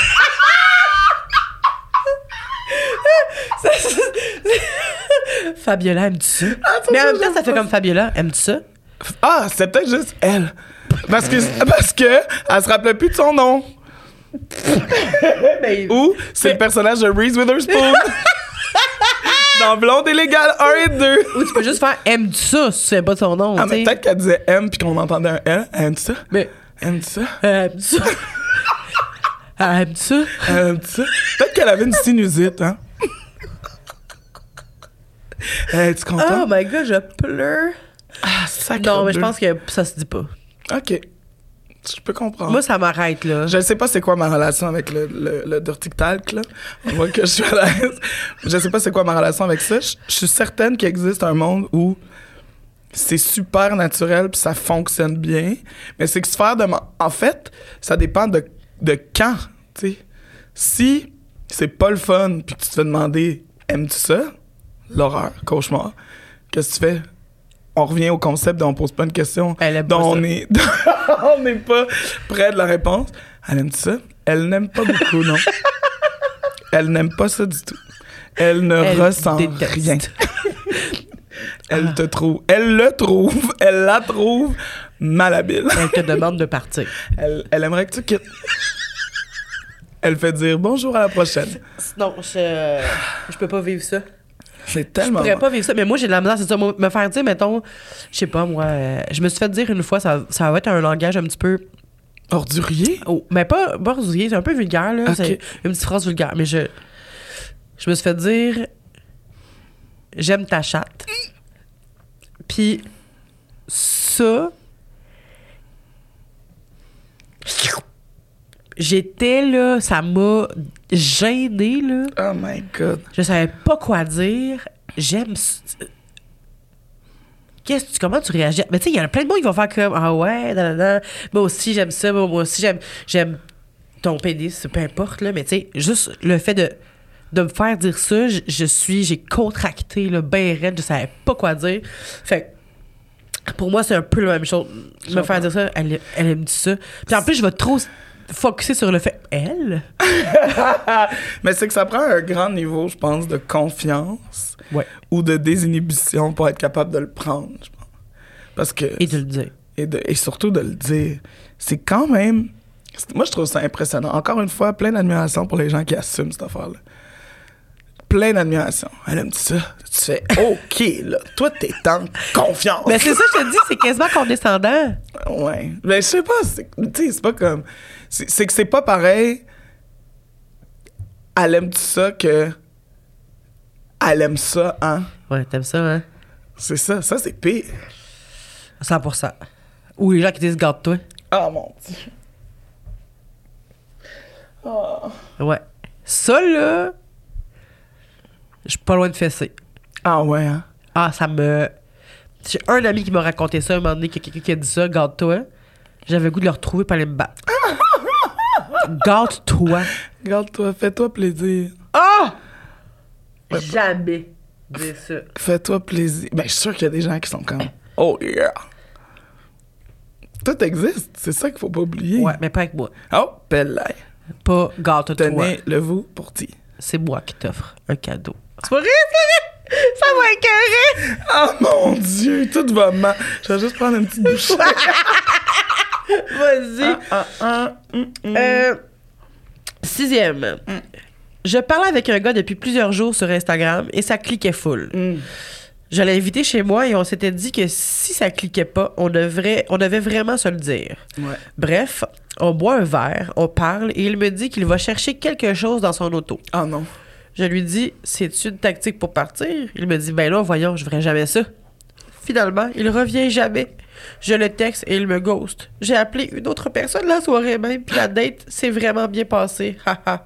sais? Fabiola aime-tu ça? Mais en même temps, ça fait comme Fabiola aime-tu ça? Ah, c'est peut-être juste elle. Parce que elle se rappelait plus de son nom. Ou c'est le personnage de Reese Witherspoon. Dans Blonde et Légale 1 et 2. Ou tu peux juste faire aime-tu ça si tu sais pas son nom. Ah, mais peut-être qu'elle disait M puis qu'on entendait un L. Elle aime ça? Mais. Aime-tu ça? Aime-tu ça? Aime-tu ça? Aime-tu ça? Peut-être qu'elle avait une sinusite, hein? Es-tu content? Oh my god, je pleure. Ah, sacré. Non, mais je pense que ça se dit pas. OK. Je peux comprendre. Moi, ça m'arrête, là. Je sais pas c'est quoi ma relation avec le Dirty Talk, là. On voit que je suis à l'aise. Je sais pas c'est quoi ma relation avec ça. Je suis certaine qu'il existe un monde où c'est super naturel puis ça fonctionne bien. Mais c'est que se faire en fait, ça dépend de quand, tu sais. Si c'est pas le fun puis que tu te fais demander « Aimes-tu ça? » L'horreur, cauchemar. Qu'est-ce que tu fais? On revient au concept dont on pose pas une question dont on n'est pas près de la réponse. Elle aime ça? Elle n'aime pas beaucoup, non. Elle n'aime pas ça du tout. Elle ne ressent rien. Elle la trouve, elle la trouve malhabile. Elle te demande de partir. Elle aimerait que tu quittes. Elle fait dire bonjour à la prochaine. Non, je peux pas vivre ça. C'est tellement. Je pourrais pas vivre ça, mais moi j'ai de la misère, c'est ça. Me faire dire, mettons, je sais pas, moi, je me suis fait dire une fois, ça va être un langage un petit peu. Ordurier? Oh, mais pas ordurier, c'est un peu vulgaire, là. Okay. C'est une petite phrase vulgaire, mais je me suis fait dire, j'aime ta chatte. Puis ça. J'étais là, ça m'a gênée, là. Oh my God. Je savais pas quoi dire. Comment tu réagis? Mais tu sais, il y a plein de mots qui vont faire comme ah ouais, nanana. Moi aussi j'aime ça, moi aussi j'aime ton pénis, peu importe, là. Mais tu sais, juste le fait de me faire dire ça, j'ai contracté, là, ben raide, je savais pas quoi dire. Fait que pour moi, c'est un peu la même chose. Me faire dire ça, elle me dit ça. Puis en plus, je vais trop focusser sur le fait elle. Mais c'est que ça prend un grand niveau, je pense, de confiance ou de désinhibition pour être capable de le prendre, je pense. Parce que et de le dire. Et surtout de le dire. C'est quand même... Moi, je trouve ça impressionnant. Encore une fois, plein d'admiration pour les gens qui assument cette affaire-là. Plein d'admiration. Elle aime ça. Tu fais OK, là. Toi, t'es en confiance. Mais c'est ça, je te dis, c'est quasiment condescendant. Ouais. Mais je sais pas, tu sais, c'est pas comme... C'est que c'est pas pareil. Elle aime ça que... Elle aime ça, hein? Ouais, t'aimes ça, hein? C'est ça. Ça, c'est pire. 100%. Ou les gens qui disent « garde-toi ». Ah, mon Dieu. Oh. Ouais. Ça, là... Je suis pas loin de fesser. Ah ouais, hein? Ah, ça me... J'ai un ami qui m'a raconté ça, un moment donné, quelqu'un qui a dit ça, « garde-toi ». J'avais le goût de le retrouver pour aller me battre. Garde-toi. Garde-toi, fais-toi plaisir. Ah! Jamais dire ça. Fais-toi plaisir. Ben, je suis sûr qu'il y a des gens qui sont comme « Oh yeah! » Tout existe, c'est ça qu'il faut pas oublier. Ouais, mais pas avec moi. Oh, belle. Pas garde-toi. Tenez-le-vous pour ti. C'est moi qui t'offre un cadeau. C'est pas vrai, ça va écœurer! Oh mon Dieu, tout va mal. Je vais juste prendre une petite bouchée. Vas-y. 6e. Je parlais avec un gars depuis plusieurs jours sur Instagram et ça cliquait full. Je l'ai invité chez moi et on s'était dit que si ça cliquait pas, on devait vraiment se le dire. Ouais. Bref, on boit un verre, on parle et il me dit qu'il va chercher quelque chose dans son auto. Ah non. Je lui dis, c'est-tu une tactique pour partir? Il me dit, ben là, voyons, je ferai jamais ça. Finalement, il revient jamais. Je le texte et il me ghost. J'ai appelé une autre personne la soirée même, puis la date s'est vraiment bien passée. Haha.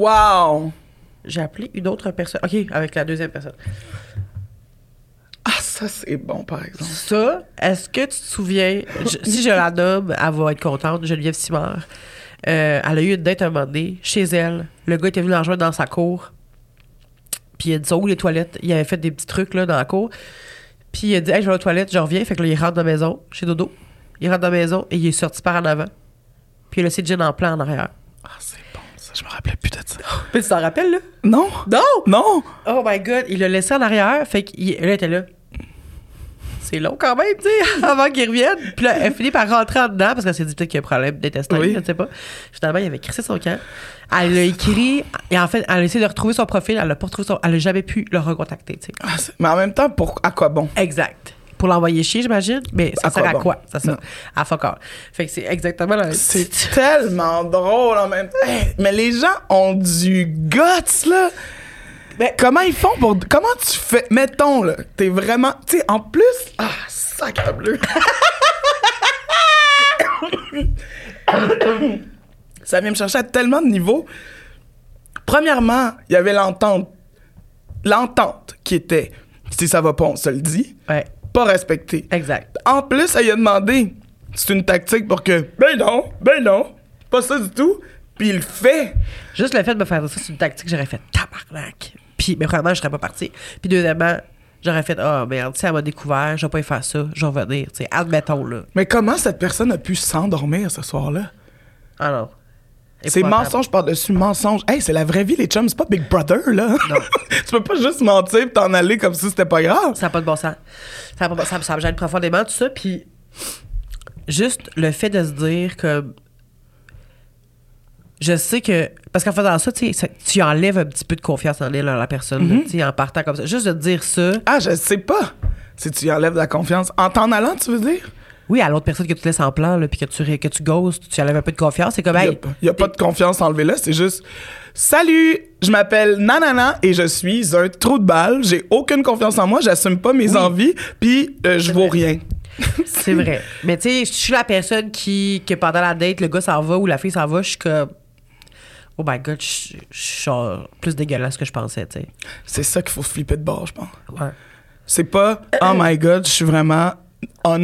Wow! J'ai appelé une autre personne. OK, avec la deuxième personne. Ah, Ça, c'est bon, par exemple. Ça, est-ce que tu te souviens, si je la nomme, elle va être contente, Geneviève Simard. Elle a eu une date un moment donné, chez elle. Le gars était venu la rejoindre dans sa cour. Puis il a dit, où les toilettes? Il avait fait des petits trucs là, dans la cour. Puis il a dit, hey, je vais aux toilettes, je reviens. Fait que là, il rentre dans la maison, chez Dodo. Il rentre dans la maison et il est sorti par en avant. Puis il a laissé Jen en plan en arrière. Ah, c'est bon, ça. Je me rappelais plus de ça. Mais tu t'en rappelles, là? Non. Non! Non! Oh my God, il l'a laissé en arrière. Fait que là, il était là. C'est long quand même, tu sais, avant qu'il revienne. Puis là, elle finit par rentrer en dedans parce qu'elle s'est dit peut-être qu'il y a un problème d'intestin, oui. je ne sais pas. Finalement, il avait crissé son camp. Elle l'a écrit, et en fait, elle a essayé de retrouver son profil, elle n'a jamais pu le recontacter, tu sais. Ah, mais en même temps, à quoi bon? Exact. Pour l'envoyer chier, j'imagine. Mais ça sert à bon? quoi? Ça sert à fuck all. Fait que c'est exactement la même. C'est tellement drôle en même temps. Hey, mais les gens ont du guts, là. Mais comment ils font pour... Comment tu fais... Mettons, là, t'es vraiment... Tu sais, en plus... Ah, sacrebleu. Ça vient me chercher à tellement de niveaux. Premièrement, il y avait l'entente. L'entente qui était... Si ça va pas, on se le dit. Ouais. Pas respecté. Exact. En plus, elle lui a demandé... C'est une tactique pour que... Ben non. Pas ça du tout. Puis il le fait. Juste le fait de me faire ça, c'est une tactique que j'aurais fait tabarnak. Puis, mais vraiment, je serais pas partie. Puis deuxièmement, j'aurais fait, merde, si elle m'a découvert, je vais pas y faire ça, je vais revenir, tu sais, admettons, là. Mais comment cette personne a pu s'endormir ce soir-là? Ah non. C'est mensonge par-dessus mensonge. Hey, c'est la vraie vie, les chums, c'est pas Big Brother, là. Non. Tu peux pas juste mentir pis t'en aller comme si c'était pas grave. Ça n'a pas de bon sens. Ça me gêne profondément, tout ça. Puis juste le fait de se dire que... Je sais que... Parce qu'en faisant ça, tu enlèves un petit peu de confiance en elle, à la personne, tu sais, en partant comme ça. Juste de dire ça... Ah, je sais pas si tu enlèves de la confiance. En t'en allant, tu veux dire? Oui, à l'autre personne que tu laisses en plan, là, puis que tu ghostes, tu enlèves un peu de confiance. C'est comme... Il n'y a pas de confiance enlevée là, c'est juste... Salut, je m'appelle Nanana et je suis un trou de balle. J'ai aucune confiance en moi, j'assume pas mes envies, puis je vaux rien. C'est vrai. Mais tu sais, je suis la personne que pendant la date, le gars s'en va ou la fille s'en va, je suis comme... Oh my God, je suis genre plus dégueulasse que je pensais, tu sais. C'est ça qu'il faut flipper de bord, je pense. Ouais. C'est pas « Oh my God, je suis vraiment unlovable »,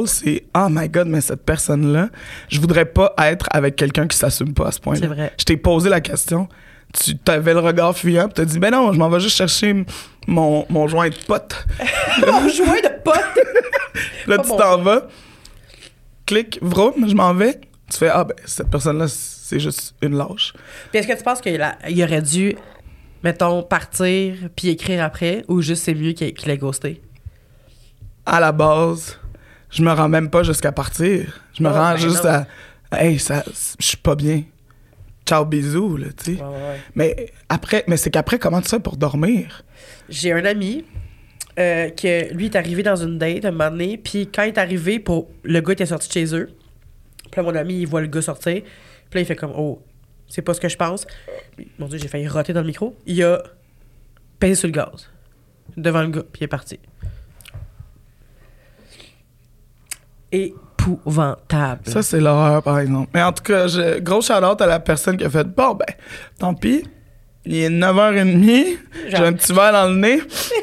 c'est « Oh my God, mais cette personne-là, je voudrais pas être avec quelqu'un qui s'assume pas à ce point-là. » C'est vrai. Je t'ai posé la question, tu t'avais le regard fuyant, puis t'as dit « Ben non, je m'en vais juste chercher mon joint de pote. » Mon joint de pote? Là, tu t'en vas, clic, vroom, je m'en vais. Tu fais « Ah ben, cette personne-là, c'est juste une lâche. » Puis est-ce que tu penses qu'il aurait dû, mettons, partir puis écrire après, ou juste c'est mieux qu'il ait ghosté? À la base, je me rends même pas jusqu'à partir. Je me rends juste à « Hey, je suis pas bien. Ciao, bisous, là, tu sais. Ouais. Mais c'est qu'après, comment tu fais pour dormir? J'ai un ami que lui est arrivé dans une date un moment donné, puis quand il est arrivé, le gars était sorti de chez eux. Puis là, mon ami, il voit le gars sortir. Puis là, il fait comme, oh, c'est pas ce que je pense. Mon Dieu, j'ai failli roter dans le micro. Il a pesé sur le gaz devant le gars, puis il est parti. Épouvantable. Ça, c'est l'horreur, par exemple. Mais en tout cas, gros shout-out à la personne qui a fait, bon, ben, tant pis. Il est 9h30. J'ai un petit verre dans le nez.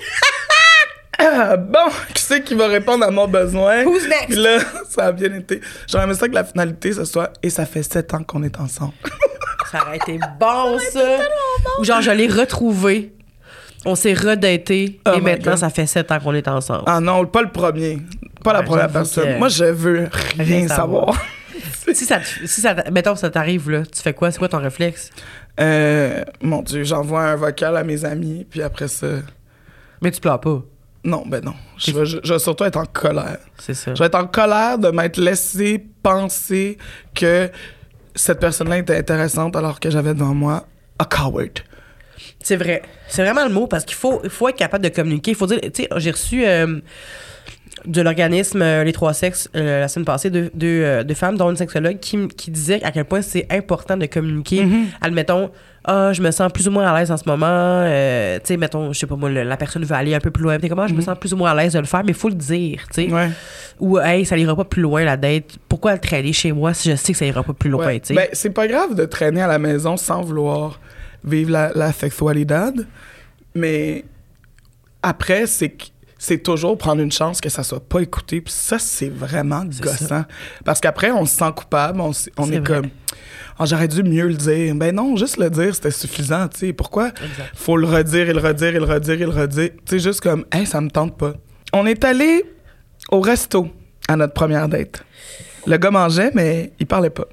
Bon, qui c'est qui va répondre à mon besoin? Who's next? Puis là, ça a bien été. J'aurais aimé ça que la finalité, ce soit « Et ça fait 7 ans qu'on est ensemble. » Ça aurait été bon, ça. Ou genre, je l'ai retrouvé. On s'est redaté. Et maintenant, ça fait 7 ans qu'on est ensemble. Ah non, pas le premier. Pas la première personne. Moi, je veux rien savoir. si mettons, ça t'arrive, là, tu fais quoi? C'est quoi ton réflexe? Mon Dieu, j'envoie un vocal à mes amis, puis après ça... Mais tu pleures pas. Non, ben non. Je vais surtout être en colère. C'est ça. Je vais être en colère de m'être laissé penser que cette personne-là était intéressante alors que j'avais devant moi a coward. C'est vrai. C'est vraiment le mot parce qu'il faut être capable de communiquer. Il faut dire, tu sais, j'ai reçu de l'organisme Les Trois Sexes la semaine passée deux femmes, dont une sexologue, qui disait à quel point c'est important de communiquer. Mm-hmm. Admettons, je me sens plus ou moins à l'aise en ce moment. Tu sais, mettons, je sais pas moi, la personne veut aller un peu plus loin. T'es comment, je me sens plus ou moins à l'aise de le faire, mais il faut le dire, tu sais. Ouais. Ou, hey, ça ira pas plus loin la date. Pourquoi traîner chez moi si je sais que ça ira pas plus loin, tu sais? Ben, c'est pas grave de traîner à la maison sans vouloir vivre la sexualité, mais après, c'est c'est toujours prendre une chance que ça soit pas écouté. Puis ça, c'est vraiment gossant. Ça. Parce qu'après, on se sent coupable. On est comme... Oh, j'aurais dû mieux le dire. Ben non, juste le dire, c'était suffisant, tu sais. Pourquoi faut le redire et le redire et le redire et le redire? Tu sais, juste comme, hey, ça me tente pas. On est allé au resto à notre première date. Le gars mangeait, mais il parlait pas.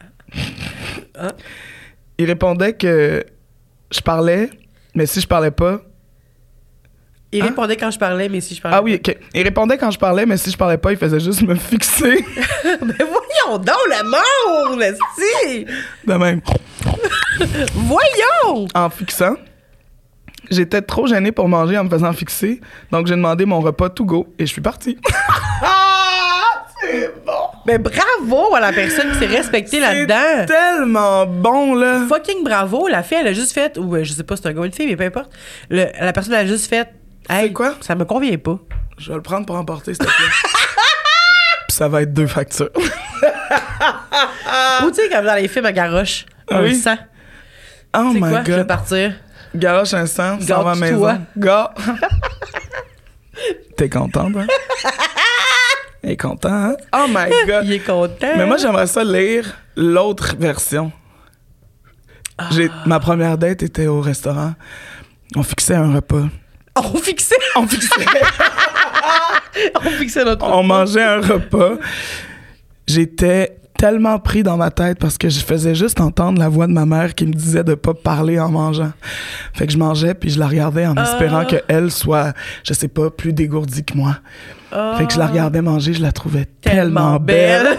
Il répondait que je parlais, mais si je parlais pas... Il répondait quand je parlais, mais si je parlais pas... Ah oui, OK. Il répondait quand je parlais, mais si je parlais pas, il faisait juste me fixer. Mais voyons donc, l'amour, si. De même. Voyons! En fixant. J'étais trop gênée pour manger en me faisant fixer, donc j'ai demandé mon repas to go et je suis partie. C'est bon! Mais bravo à la personne qui s'est respectée là-dedans! C'est tellement bon, là! Fucking bravo! La fille, elle a juste fait... Ou je sais pas si c'est un gars ou une fille, mais peu importe. La personne, elle a juste fait... Hey, c'est quoi? Ça me convient pas. Je vais le prendre pour emporter, s'il te plaît. Puis ça va être 2 factures. Ou tu sais, comme dans les films à garoche, on le sent. Oh my God! Je vais partir. Garoche un sang, s'en va à la maison. Gars! T'es contente, hein? Il est content, hein? Oh my God! Il est content. Mais moi, j'aimerais ça lire l'autre version. Ma première date était au restaurant. On fixait un repas. On fixait? On fixait. On fixait notre repas. On mangeait un repas. J'étais tellement pris dans ma tête parce que je faisais juste entendre la voix de ma mère qui me disait de pas parler en mangeant. Fait que je mangeais puis je la regardais en espérant qu'elle soit, je sais pas, plus dégourdie que moi. Fait que je la regardais manger, je la trouvais tellement belle.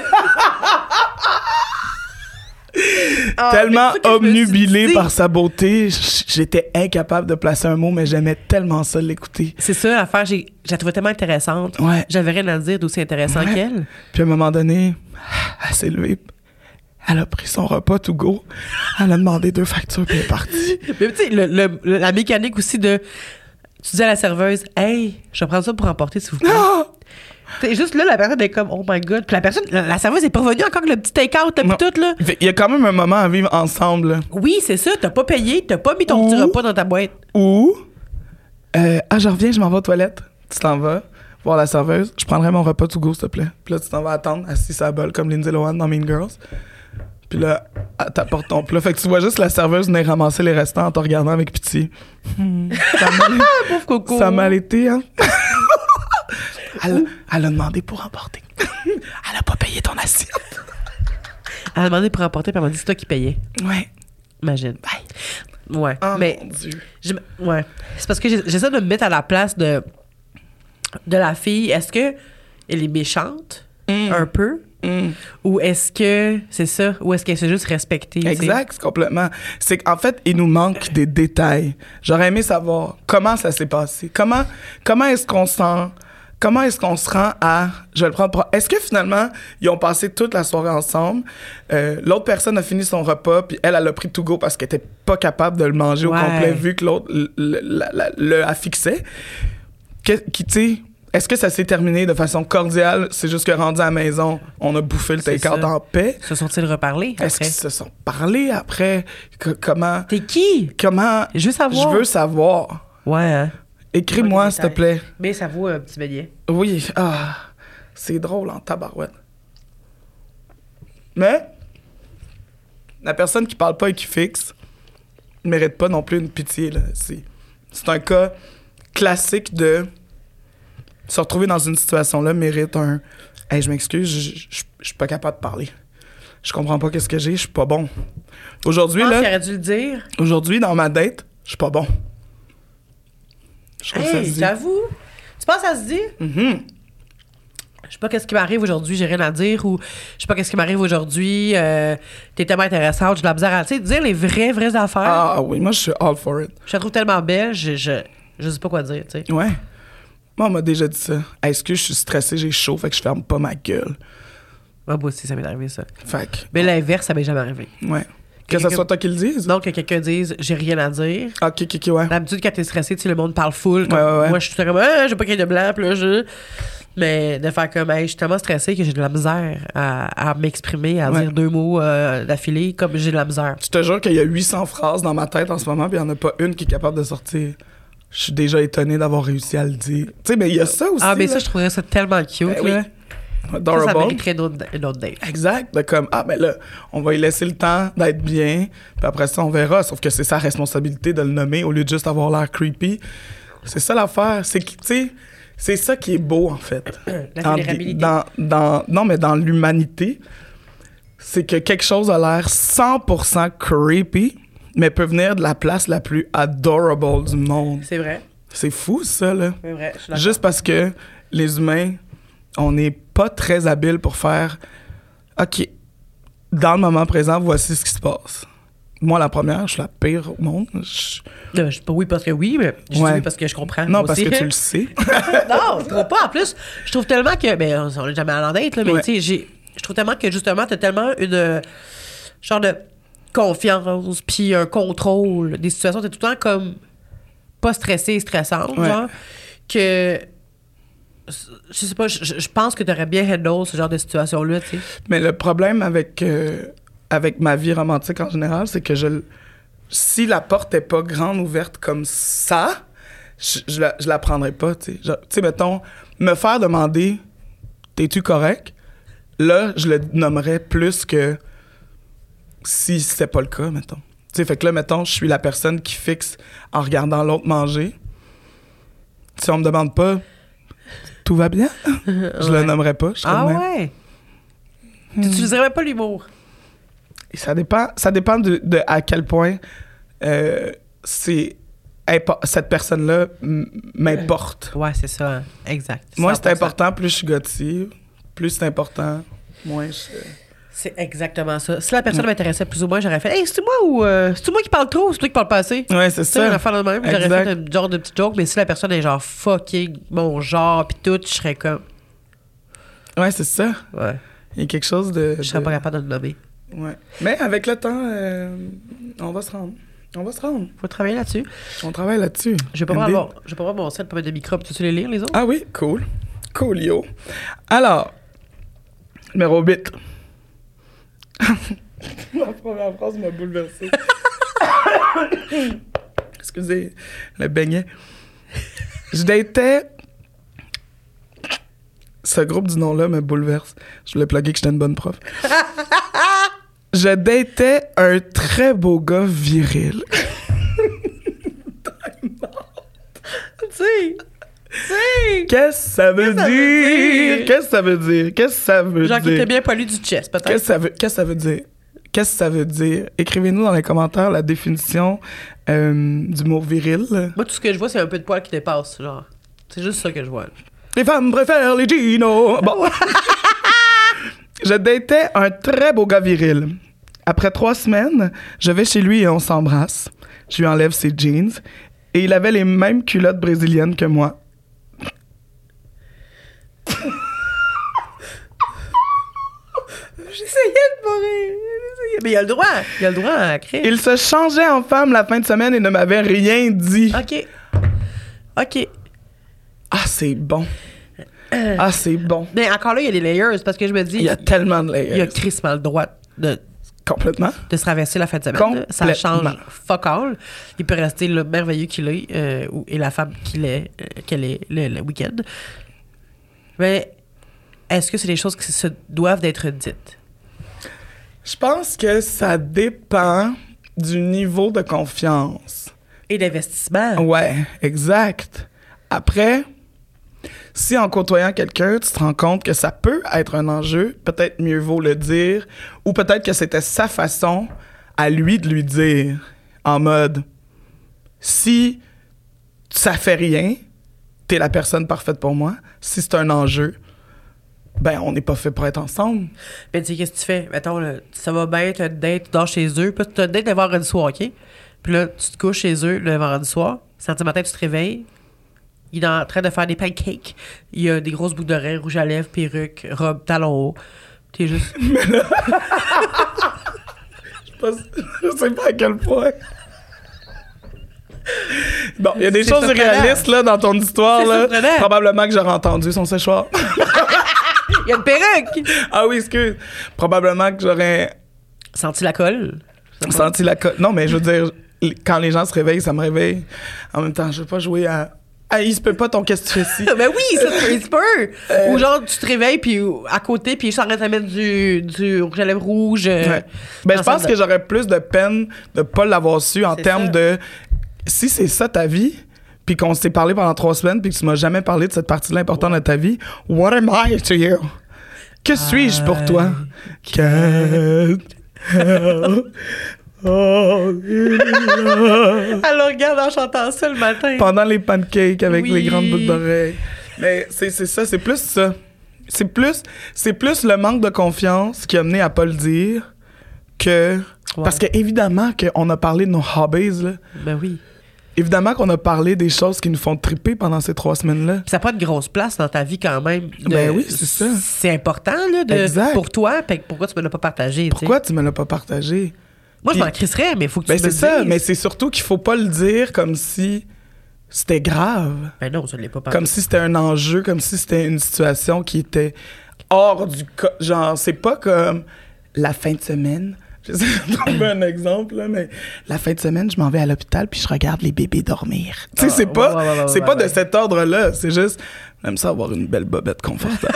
Tellement obnubilée par sa beauté, j'étais incapable de placer un mot, mais j'aimais tellement ça l'écouter. C'est ça, l'affaire, je la trouvais tellement intéressante. Ouais. J'avais rien à dire d'aussi intéressant qu'elle. Puis à un moment donné, elle s'est levée, elle a pris son repas to go, elle a demandé 2 factures, puis elle est partie. Mais tu sais, la mécanique aussi de... Tu dis à la serveuse, « Hey, je vais prendre ça pour emporter, s'il vous plaît. Ah! » C'est juste là, la personne est comme, oh my God. Puis la serveuse est pas revenue encore avec le petit take-out, là, puis tout, là. Il y a quand même un moment à vivre ensemble, là. Oui, c'est ça. T'as pas payé, t'as pas mis ton petit repas dans ta boîte. Ou, je reviens, je m'en vais aux toilettes. Tu t'en vas voir la serveuse. Je prendrai mon repas to go, s'il te plaît. Puis là, tu t'en vas attendre, assis à la bol, comme Lindsay Lohan dans Mean Girls. Puis là, t'apportes ton plat. Fait que tu vois juste la serveuse venir ramasser les restants en te regardant avec pitié. Pauvre coco. Ça a mal été, hein? Elle a demandé pour emporter. Elle a pas payé ton assiette. Elle a demandé pour emporter, puis elle m'a dit c'est toi qui payais. Ouais. Imagine. Ouais. Oh mais mon Dieu. Ouais. C'est parce que j'essaie de me mettre à la place de la fille. Est-ce que elle est méchante? Un peu? Ou est-ce que c'est ça? Ou est-ce qu'elle s'est juste respectée? Exact, complètement. C'est qu'en fait, il nous manque des détails. J'aurais aimé savoir comment ça s'est passé. Comment est-ce qu'on se rend à... Je vais le prendre pour... Est-ce que finalement, ils ont passé toute la soirée ensemble? L'autre personne a fini son repas, puis elle a pris to go parce qu'elle était pas capable de le manger au complet, vu que l'autre le affixait. Tu sais... Est-ce que ça s'est terminé de façon cordiale? C'est juste que rendu à la maison, on a bouffé le take-out en paix. Se sont-ils reparlés après? Est-ce qu'ils se sont parlés après? Comment... T'es qui? Comment... Je veux savoir. Ouais, hein? Écris-moi, s'il te plaît. Mais ça vaut un petit beignet. Oui. Ah, c'est drôle en tabarouette. Mais la personne qui parle pas et qui fixe ne mérite pas non plus une pitié, là. C'est un cas classique de... Se retrouver dans une situation-là mérite un « Hey, je m'excuse, je suis pas capable de parler. Je comprends pas qu'est-ce que j'ai, je suis pas bon. » Aujourd'hui, là... qu'il aurait dû le dire. Aujourd'hui, dans ma date, je suis pas bon. J'avoue. Tu penses à se dire? Mm-hmm. Je sais pas qu'est-ce qui m'arrive aujourd'hui, j'ai rien à dire, ou je sais pas qu'est-ce qui m'arrive aujourd'hui, t'es tellement intéressante, j'ai de la misère à... Tu sais, dire les vraies affaires. Ah oui, moi, je suis all for it. Je la trouve tellement belle, je sais pas quoi dire, tu sais. Ouais. Moi, on m'a déjà dit ça. Est-ce que je suis stressé, j'ai chaud, fait que je ferme pas ma gueule. Ah, moi aussi, ça m'est arrivé, ça. Fait que... Mais l'inverse, ça m'est jamais arrivé. Ouais. Que ce soit toi qui le dise? Non, que quelqu'un dise « j'ai rien à dire ». Ok, ouais. D'habitude, quand t'es stressé, tu sais, le monde parle full. Ouais. Moi, je suis tout comme « j'ai pas qu'il y ait de blanc », puis là, Mais de faire comme « je suis tellement stressée que j'ai de la misère à m'exprimer, à dire 2 mots d'affilée, comme j'ai de la misère ». Je te jure qu'il y a 800 phrases dans ma tête en ce moment, puis il y en a pas une qui est capable de sortir je suis déjà étonné d'avoir réussi à le dire. Tu sais, mais il y a ça aussi. Ah, mais là. ça, je trouverais ça tellement cute, Ben oui. là. Adorable. Ça mériterait une autre date. Exact. De comme, ah, ben là, on va lui laisser le temps d'être bien, puis après ça, on verra. Sauf que c'est sa responsabilité de le nommer au lieu de juste avoir l'air creepy. C'est ça l'affaire. C'est que, tu sais, c'est ça qui est beau, en fait. La vulnérabilité. Non, mais dans l'humanité, c'est que quelque chose a l'air 100% creepy, mais peut venir de la place la plus adorable du monde. C'est vrai. C'est fou, ça, là. C'est vrai. Je suis d'accord. Juste parce que les humains, on n'est pas très habiles pour faire « OK, dans le moment présent, voici ce qui se passe. » Moi, la première, je suis la pire au monde. Je dis pas oui parce que oui, mais je dis Ouais. oui parce que je comprends. Non, moi parce aussi. que tu le sais. Non, je trouve pas. En plus, je trouve tellement que... Ben, on n'est jamais allé en date, là, mais Ouais. tu sais, je trouve tellement que, justement, t'as tellement une... genre de confiance, puis un contrôle des situations. T'es tout le temps comme... pas stressée et stressante, Ouais. genre, que... Je sais pas, je pense que t'aurais bien handle ce genre de situation-là, tu sais. Mais le problème avec ma vie romantique en général, c'est que si la porte est pas grande ouverte comme ça, je la prendrais pas, tu sais. Tu sais, mettons, me faire demander « T'es-tu correct? » Là, je le nommerais plus que si c'était pas le cas, mettons. Tu sais, fait que là, mettons, je suis la personne qui fixe en regardant l'autre manger. Si on me demande pas « Tout va bien? » Je le nommerais pas. Je serais Ah de même. ouais? Tu n'utiliserais même pas l'humour? Et ça dépend de à quel point cette personne-là m'importe. Ouais, c'est ça. Hein. Exact. Moi, c'est 100%. important, plus je suis gâtée, plus c'est important, moins je... C'est exactement ça. Si la personne m'intéressait plus ou moins, j'aurais fait « Hey, c'est-tu moi ou c'est-tu moi qui parle trop ou c'est toi qui parle pas assez? » Ouais, c'est Tu sais, une ça. affaire de même. J'aurais Exact. fait un genre de petit joke, mais si la personne est genre fucking mon genre pis tout, je serais comme... Ouais, c'est ça. Ouais. Il y a quelque chose de... Je serais pas capable de le nommer. Ouais. Mais avec le temps, on va se rendre. On va se rendre. Faut travailler là-dessus. On travaille là-dessus. Je vais pas prendre mon sel pour mettre de microbes. Tu veux les lire, les autres? Ah oui, cool. Cool, yo. Alors, numéro 8. La première phrase m'a bouleversé. Excusez, le beignet. Je datais... Ce groupe du nom-là me bouleverse. Je voulais plugger que j'étais une bonne prof. Je datais un très beau gars viril. Tu sais! Qu'est-ce que ça veut dire? Qu'est-ce que ça veut dire? Qu'est-ce que ça veut Genre qui dire? était bien poilu du chest, peut-être. Qu'est-ce que ça veut dire? Qu'est-ce que ça veut dire? Écrivez-nous dans les commentaires la définition du mot viril. Moi, tout ce que je vois, c'est un peu de poil qui dépasse, genre. C'est juste ça que je vois. Les femmes préfèrent les jeans. Bon. Je datais un très beau gars viril. Après 3 semaines, je vais chez lui et on s'embrasse. Je lui enlève ses jeans et il avait les mêmes culottes brésiliennes que moi. J'essayais de mourir. Mais il a le droit. Il a le droit à créer. Il se changeait en femme la fin de semaine et ne m'avait rien dit. OK. Ah, c'est bon. Ah, c'est bon. Mais encore là, il y a des layers parce que je me dis... Il y a tellement de layers. Il y a crissement le droit de Complètement. se traverser la fin de semaine. Là. Ça Complètement. change fuck all. Il peut rester le merveilleux qu'il est et la femme qu'elle est le week-end. Mais est-ce que c'est des choses qui se doivent d'être dites? Je pense que ça dépend du niveau de confiance. Et d'investissement. Ouais, exact. Après, si en côtoyant quelqu'un, tu te rends compte que ça peut être un enjeu, peut-être mieux vaut le dire, ou peut-être que c'était sa façon à lui de lui dire, en mode, si ça fait rien, t'es la personne parfaite pour moi. Si c'est un enjeu, ben on n'est pas fait pour être ensemble. Mais tu sais, qu'est-ce que tu fais? Mettons, là, ça va bien, t'as une date, tu dors chez eux, puis t'as une date le vendredi soir, OK? Puis là, tu te couches chez eux le vendredi soir, samedi matin, tu te réveilles, il est en train de faire des pancakes, il y a des grosses boucles d'oreilles, rouge à lèvres, perruque, robe, talons hauts. T'es juste... Je sais pas à quel point. Bon, il y a des C'est choses surprenant. réalistes là, dans ton histoire. C'est Là. surprenant. Probablement que j'aurais entendu son séchoir. Il y a une perruque! Ah oui, excuse. Probablement que j'aurais Senti la colle? senti la cote. Non, mais je veux dire, quand les gens se réveillent, ça me réveille. En même temps, je veux pas jouer à... Ah, il se peut pas ton qu'est-ce que tu fais ici. Ben oui, ça se peut. Ou genre, tu te réveilles, puis à côté, puis je t'arrête à mettre du rouge à lèvres rouge. Ouais. Ben, je pense que j'aurais plus de peine de pas l'avoir su en termes de... Si c'est ça ta vie, puis qu'on s'est parlé pendant 3 semaines, puis que tu m'as jamais parlé de cette partie-là importante de ta vie, what am I to you? Que suis-je pour toi? Can't help. Oh, alors regarde en chantant ça le matin. Pendant les pancakes avec les grandes boucles d'oreilles. Mais c'est ça, c'est plus ça. C'est plus le manque de confiance qui a mené à pas le dire que... Ouais. Parce que évidemment qu'on a parlé de nos hobbies, là. Ben oui. Évidemment qu'on a parlé des choses qui nous font triper pendant ces 3 semaines-là. Puis ça prend de grosse place dans ta vie quand même. Ben oui, c'est ça. C'est important là, pour toi. Pourquoi tu me l'as pas partagé? Pourquoi tu me l'as pas partagé? Moi, je m'en crisserais, mais il faut que tu me le dises. C'est ça, mais c'est surtout qu'il faut pas le dire comme si c'était grave. Ben non, je ne l'ai pas partagé. Comme si c'était un enjeu, comme si c'était une situation qui était hors du... Genre, c'est pas comme la fin de semaine... Je sais pas trouver un exemple, là, mais la fin de semaine, je m'en vais à l'hôpital puis je regarde les bébés dormir. Tu sais, c'est pas de cet ordre-là. C'est juste, j'aime ça avoir une belle bobette confortable.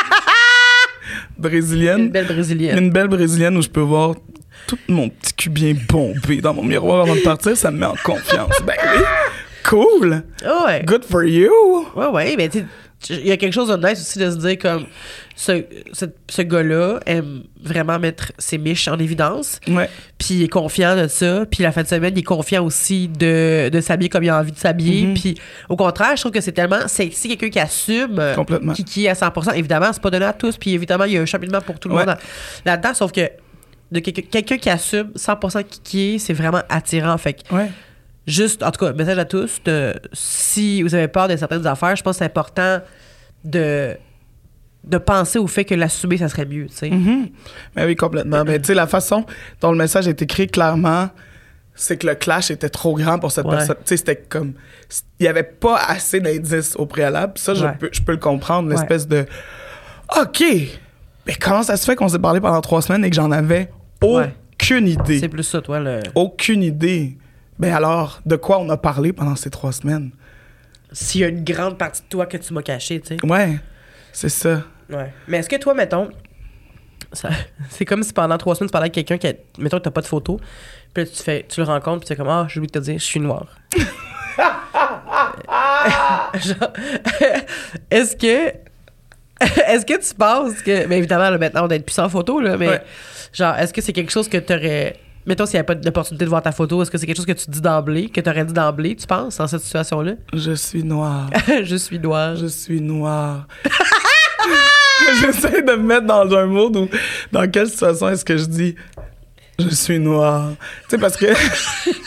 Brésilienne. Une belle Brésilienne. Une belle Brésilienne où je peux voir tout mon petit cul bien bombé dans mon miroir avant de partir. Ça me met en confiance. Ben oui, cool. Oh ouais. Good for you. Ouais, mais tu sais, il y a quelque chose de nice aussi de se dire comme ce gars-là aime vraiment mettre ses miches en évidence. Ouais. Puis il est confiant de ça. Puis la fin de semaine, il est confiant aussi de s'habiller comme il a envie de s'habiller. Puis au contraire, je trouve que c'est tellement sexy quelqu'un qui assume, qui est à 100%. Évidemment, c'est pas donné à tous. Puis évidemment, il y a un cheminement pour tout le monde là-dedans. Sauf que de quelqu'un qui assume 100% qui est, c'est vraiment attirant. Fait que juste, en tout cas, message à tous, si vous avez peur de certaines affaires, je pense que c'est important de penser au fait que l'assumer, ça serait mieux, tu sais. Mais oui, complètement. Mais tu sais, la façon dont le message est écrit, clairement, c'est que le clash était trop grand pour cette personne. Tu sais, c'était comme... Il n'y avait pas assez d'indices au préalable. Ça, je peux le comprendre, l'espèce de... OK, mais comment ça se fait qu'on s'est parlé pendant 3 semaines et que j'en avais aucune idée? C'est plus ça, toi, Aucune idée. Ben alors, de quoi on a parlé pendant ces 3 semaines? S'il y a une grande partie de toi que tu m'as caché, tu sais. Ouais, c'est ça. Ouais. Mais est-ce que toi, mettons, c'est comme si pendant 3 semaines, tu parlais avec quelqu'un qui, mettons, que t'as pas de photo, puis là, tu le rencontres, puis tu es comme, j'ai oublié de te dire, je suis noire. Genre, est-ce que tu penses que... Mais évidemment, là, maintenant, on doit être plus sans photo, là, mais genre, est-ce que c'est quelque chose que t'aurais... Mettons, s'il n'y avait pas d'opportunité de voir ta photo, est-ce que c'est quelque chose que tu dis d'emblée, que tu aurais dit d'emblée, tu penses, dans cette situation-là? Je suis noire. Je suis noire. Je suis noire. J'essaie de me mettre dans un mood où, dans quelle situation est-ce que je dis je suis noire? Tu sais, parce que... C'était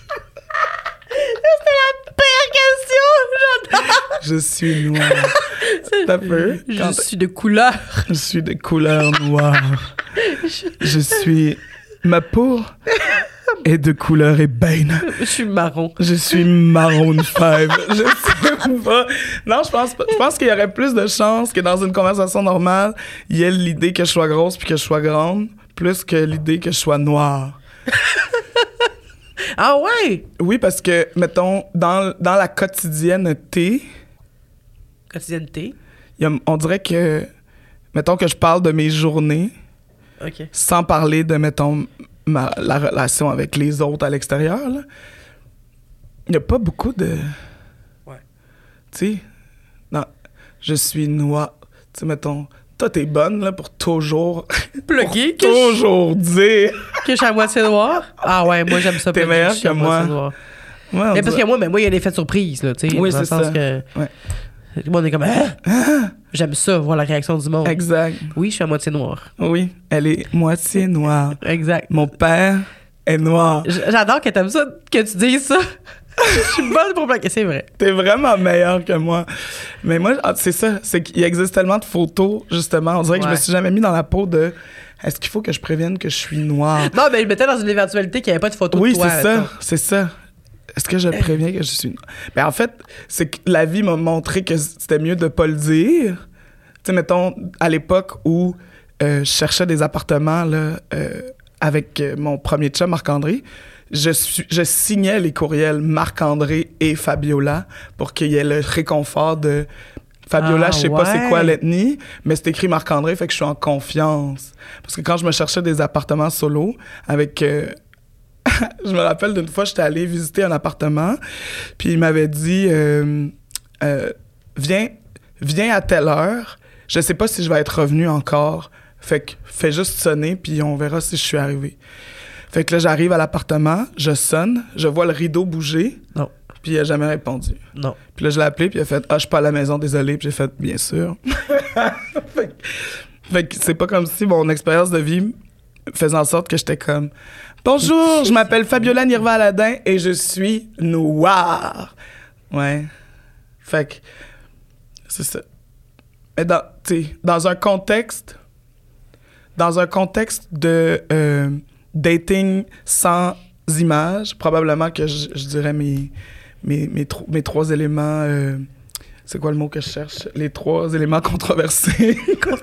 la pire question! J'adore! Je suis noire. T'as peur? Je suis de couleur. Je suis de couleur noire. Je suis... Ma peau est de couleur ébène. Je suis marron. Je suis Maroon 5. Je sais pas. Non, je pense qu'il y aurait plus de chances que dans une conversation normale, il y ait l'idée que je sois grosse puis que je sois grande, plus que l'idée que je sois noire. Ah ouais? Oui, parce que, mettons, dans la quotidienneté... Quotidienneté? On dirait que, mettons que je parle de mes journées... Okay. Sans parler de, mettons, la relation avec les autres à l'extérieur, là. Il n'y a pas beaucoup de... Ouais. Tu sais, non, je suis noire. Tu sais, mettons, toi, t'es bonne, là, pour toujours... Plugger. toujours dire... Que je suis à moitié noire. Ah ouais, moi, j'aime ça. T'es meilleure que moi. Ouais, mais parce que moi, il y a l'effet de surprise, là, tu sais. Oui, c'est ça. Que... Ouais. Moi, on est comme... J'aime ça, voir la réaction du monde. Exact. Oui, je suis à moitié noire. Oui, elle est moitié noire. Exact. Mon père est noir. J'adore que t'aimes ça, que tu dises ça. Je suis bonne pour plaquer, c'est vrai. T'es vraiment meilleure que moi. Mais moi, c'est ça, c'est qu'il existe tellement de photos, justement. On dirait que je me suis jamais mis dans la peau de... Est-ce qu'il faut que je prévienne que je suis noire? Non, mais je mettais dans une éventualité qu'il n'y avait pas de photo de toi. Oui, c'est ça. Est-ce que je préviens que je suis noire? Ben, en fait, c'est que la vie m'a montré que c'était mieux de pas le dire. Tu sais, mettons, à l'époque où je cherchais des appartements là, avec mon premier chum, Marc-André, je signais les courriels Marc-André et Fabiola pour qu'il y ait le réconfort de Fabiola, je sais pas c'est quoi l'ethnie, mais c'est écrit Marc-André, fait que je suis en confiance. Parce que quand je me cherchais des appartements solo avec... je me rappelle d'une fois, j'étais allée visiter un appartement, puis il m'avait dit viens à telle heure, je sais pas si je vais être revenu encore, fait que fais juste sonner, puis on verra si je suis arrivé. Fait que là, j'arrive à l'appartement, je sonne, je vois le rideau bouger. Non. Puis il a jamais répondu. Non. Puis là, je l'ai appelé, puis il a fait « Ah, je suis pas à la maison, désolé. » Puis j'ai fait « Bien sûr. » Fait que c'est pas comme si mon expérience de vie faisait en sorte que j'étais comme « Bonjour, je m'appelle Fabiola Nirva Aladin et je suis noire. » Ouais. Fait que c'est ça. Mais dans un contexte de dating sans images, probablement que je dirais mes trois éléments... c'est quoi le mot que je cherche? Les 3 éléments controversés.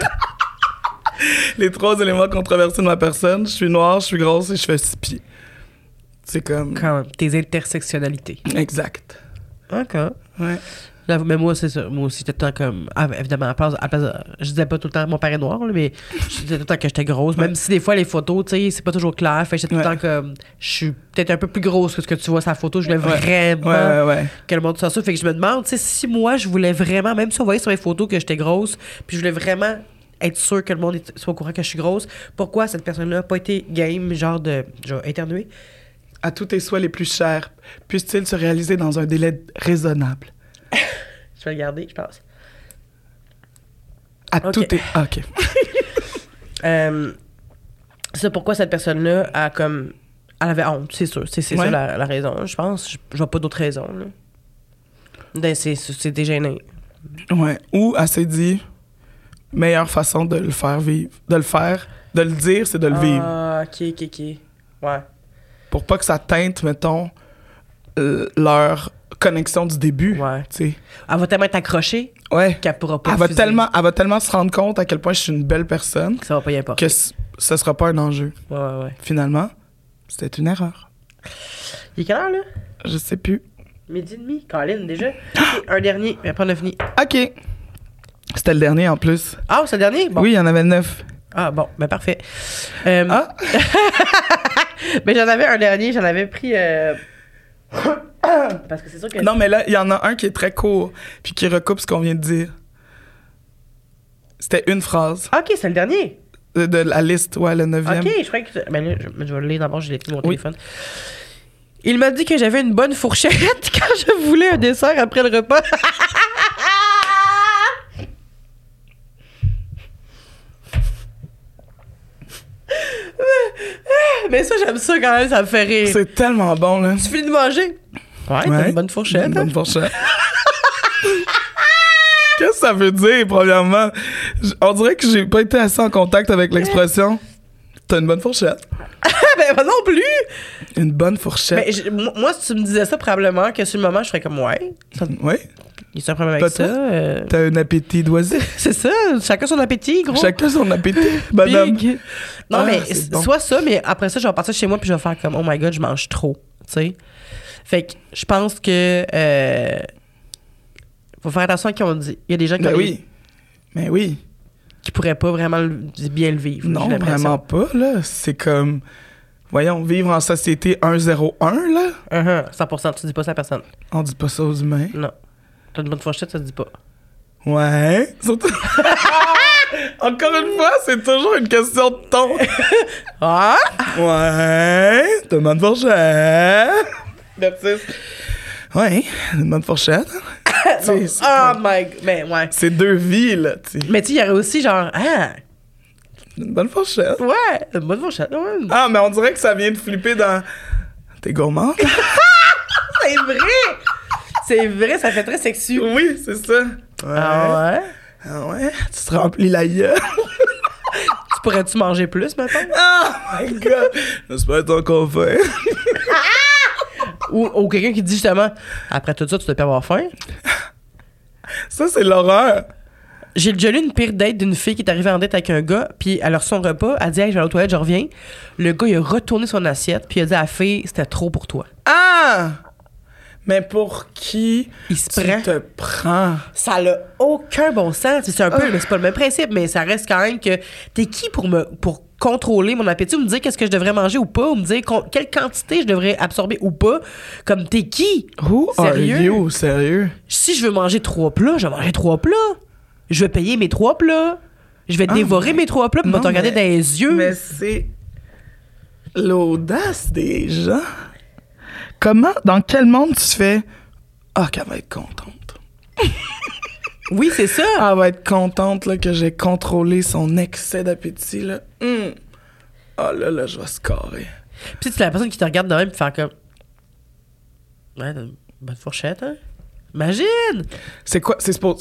Les 3 éléments controversés de ma personne. Je suis noire, je suis grosse et je fais 6 pieds. C'est comme... Quand même, tes intersectionnalités. Exact. D'accord. Ouais. Mais moi, c'est ça. Moi aussi, j'étais tout le temps comme... évidemment, à place, je disais pas tout le temps mon père est noir, là, mais je disais tout le temps que j'étais grosse. Même si des fois, les photos, tu sais, c'est pas toujours clair. Fait que j'étais tout le temps comme... Je suis peut-être un peu plus grosse que ce que tu vois sur la photo. Je voulais vraiment que le monde soit ça. Fait que je me demande, tu sais, si moi, je voulais vraiment... Même si on voyait sur mes photos que j'étais grosse, puis je voulais vraiment être sûr que le monde soit au courant que je suis grosse, pourquoi cette personne-là n'a pas été game, genre de... Je vais éternuer. À tous tes souhaits les plus chers, puissent-ils se réaliser dans un délai raisonnable? Je vais le garder, je pense. Tout tes... OK. C'est pourquoi cette personne-là a comme... Elle avait honte, c'est sûr. C'est ça la raison, je pense. Je vois pas d'autre raison. C'était gênant. Ouais. Ou elle s'est dit, meilleure façon de le faire vivre. De le dire, c'est de le vivre. Ah, OK. Ouais. Pour pas que ça teinte, mettons, leur connexion du début. Ouais. T'sais. Elle va tellement être accrochée qu'elle pourra pas elle va tellement se rendre compte à quel point je suis une belle personne que ça va pas y importer. Que ce sera pas un enjeu. Ouais. Finalement, c'était une erreur. Il est quelle heure, là? Je sais plus. 12h30. Caroline, déjà? Okay, un dernier, mais après on a fini. OK. C'était le dernier, en plus. Ah, c'est le dernier? Bon. Oui, il y en avait 9. Ah, bon, ben parfait. Mais j'en avais un dernier, j'en avais pris... Parce que c'est sûr que... Non, mais là, il y en a un qui est très court, puis qui recoupe ce qu'on vient de dire. C'était une phrase. OK, c'est le dernier. De la liste, ouais, le 9e. OK, je croyais que... Ben là, je vais le lire d'abord, je l'ai pris mon téléphone. Il m'a dit que j'avais une bonne fourchette quand je voulais un dessert après le repas. Mais ça, j'aime ça quand même, ça me fait rire. C'est tellement bon, là. Tu finis de manger? Ouais, t'as une bonne fourchette. Une bonne fourchette. Qu'est-ce que ça veut dire, premièrement? On dirait que j'ai pas été assez en contact avec l'expression « T'as une bonne fourchette ». Ben, pas non plus! Une bonne fourchette. Ben, moi, si tu me disais ça, probablement que sur le moment, je ferais comme « Ouais. » Oui. Il y a un problème avec ça. T'as un appétit d'oiseau. C'est ça. Chacun son appétit, gros. Chacun son appétit, madame. Non, mais soit ça, mais après ça, je vais partir chez moi puis je vais faire comme « Oh my God, je mange trop. » Tu sais? Fait que je pense que... faut faire attention à qui on dit. Il y a des gens qui pourraient pas vraiment bien le vivre. Non, vraiment pas, là. C'est comme... Voyons, vivre en société 101, là. 100%, tu dis pas ça à personne. On dit pas ça aux humains. Non. T'as une bonne fourchette, ça se dit pas. Ouais. Encore une fois, c'est toujours une question de ton. Ah? Ouais. T'as une bonne fourchette. Merci. Ouais, une bonne fourchette. Oh my God. Mais ouais. C'est 2 vies, là, tu sais. Mais tu sais, il y aurait aussi genre... Une bonne fourchette. Ouais, une bonne fourchette. Ouais. Ah, mais on dirait que ça vient de flipper dans... T'es gourmand? C'est vrai! C'est vrai, ça fait très sexy. Oui, c'est ça. Ouais. Ah ouais? Ah ouais? Tu te remplis la gueule. Tu pourrais-tu manger plus, maintenant? Oh my God! J'espère ton confort. Ou quelqu'un qui dit justement, après tout ça, tu dois pas avoir faim? Ça, c'est l'horreur. J'ai déjà lu une pire date d'une fille qui est arrivée en date avec un gars, puis elle a reçu son repas, elle dit « Hey, je vais aller aux toilettes, je reviens. » Le gars, il a retourné son assiette, puis il a dit à la fille « C'était trop pour toi. » Ah! Mais pour qui il se tu prend. te prends? Ça n'a aucun bon sens. C'est un peu, mais c'est pas le même principe, mais ça reste quand même que t'es qui pour contrôler mon appétit, ou me dire qu'est-ce que je devrais manger ou pas, ou me dire quelle quantité je devrais absorber ou pas. Comme t'es qui? Sérieux? Sérieux? Si je veux manger 3 plats, je vais manger 3 plats. Je vais payer mes 3 plats. Je vais dévorer mes 3 plats, puis je vais te regarder dans les yeux. Mais c'est l'audace des gens. Dans quel monde tu fais « Ah, qu'elle va être contente. » Oui, c'est ça. Elle va être contente là, que j'ai contrôlé son excès d'appétit. Là. Ah là, je vais scorer. Puis c'est la personne qui te regarde de même et faire comme... Ouais, t'as une bonne fourchette, hein? Imagine! C'est quoi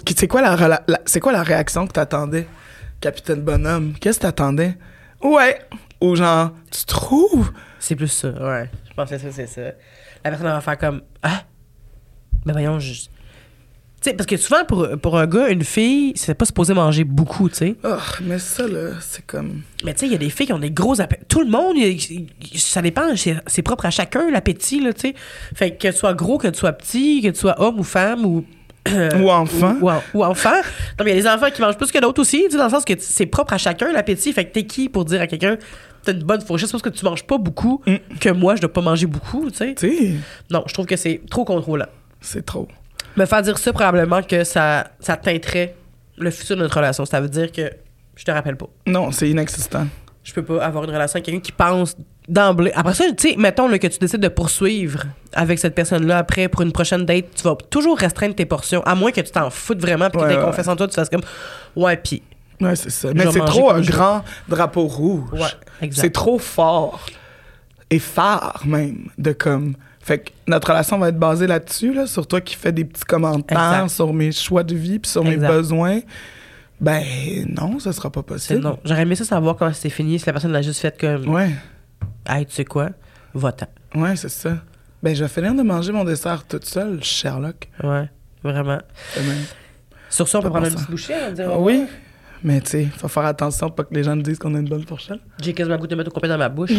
la réaction que t'attendais, Capitaine Bonhomme? Qu'est-ce que t'attendais? Ouais! Ou genre, tu trouves? C'est plus ça, ouais. Je pense que c'est ça. La personne va faire comme... Ah! Mais voyons, tu sais, parce que souvent, pour un gars, une fille, c'est pas supposé manger beaucoup, tu sais. Oh, mais ça, là, c'est comme... Mais tu sais, il y a des filles qui ont des gros appétits. Tout le monde, ça dépend, c'est propre à chacun, l'appétit, là, tu sais. Fait que tu sois gros, que tu sois petit, que tu sois homme ou femme ou... ou enfant. Ou enfant. Non, mais il y a des enfants qui mangent plus que d'autres aussi, tu sais, dans le sens que c'est propre à chacun, l'appétit. Fait que t'es qui pour dire à quelqu'un, t'as une bonne fourchette, parce que tu manges pas beaucoup, que moi, je dois pas manger beaucoup, tu sais. T'sais. Non, je trouve que c'est trop contrôlant. C'est trop. Me faire dire ça, probablement que ça teinterait le futur de notre relation. Ça veut dire que je te rappelle pas. Non, c'est inexistant. Je peux pas avoir une relation avec quelqu'un qui pense d'emblée. Après ça, tu sais, mettons là, que tu décides de poursuivre avec cette personne-là après pour une prochaine date, tu vas toujours restreindre tes portions, à moins que tu t'en foutes vraiment puis que t'aies confiance en toi, tu fasses comme ouais, pis. Ouais, c'est ça. Mais c'est trop un grand drapeau rouge. Ouais, exact. C'est trop fort et phare même de comme. Fait que notre relation va être basée là-dessus, là, sur toi qui fais des petits commentaires sur mes choix de vie puis sur mes besoins. Ben non, ça sera pas possible. Non. J'aurais aimé ça savoir comment c'était fini, si la personne l'a juste fait comme... Ouais. Hey, tu sais quoi? Va-t'en. Ouais, c'est ça. Ben je vais finir de manger mon dessert toute seule, Sherlock. Ouais, vraiment. Sur ça, on peut prendre une petite bouchée, on va dire... Oui, mais tu sais, faut faire attention pour pas que les gens nous disent qu'on a une bonne fourchette. J'ai quasiment goût de mettre au complet dans ma bouche.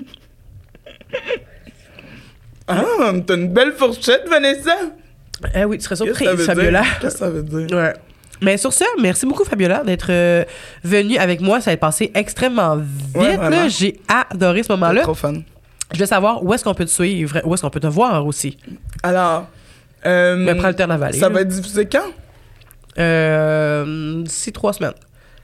Ah, t'as une belle fourchette, Vanessa! Oui, tu serais surprise, Fabiola. Qu'est-ce que ça veut dire? Ouais. Mais sur ça, merci beaucoup, Fabiola, d'être venue avec moi. Ça a passé extrêmement vite. Ouais, là. J'ai adoré ce moment-là. C'est trop fun. Je veux savoir où est-ce qu'on peut te suivre, où est-ce qu'on peut te voir aussi. Alors, mais prends le temps d'avaler. Ça va être diffusé quand? D'ici 3 semaines.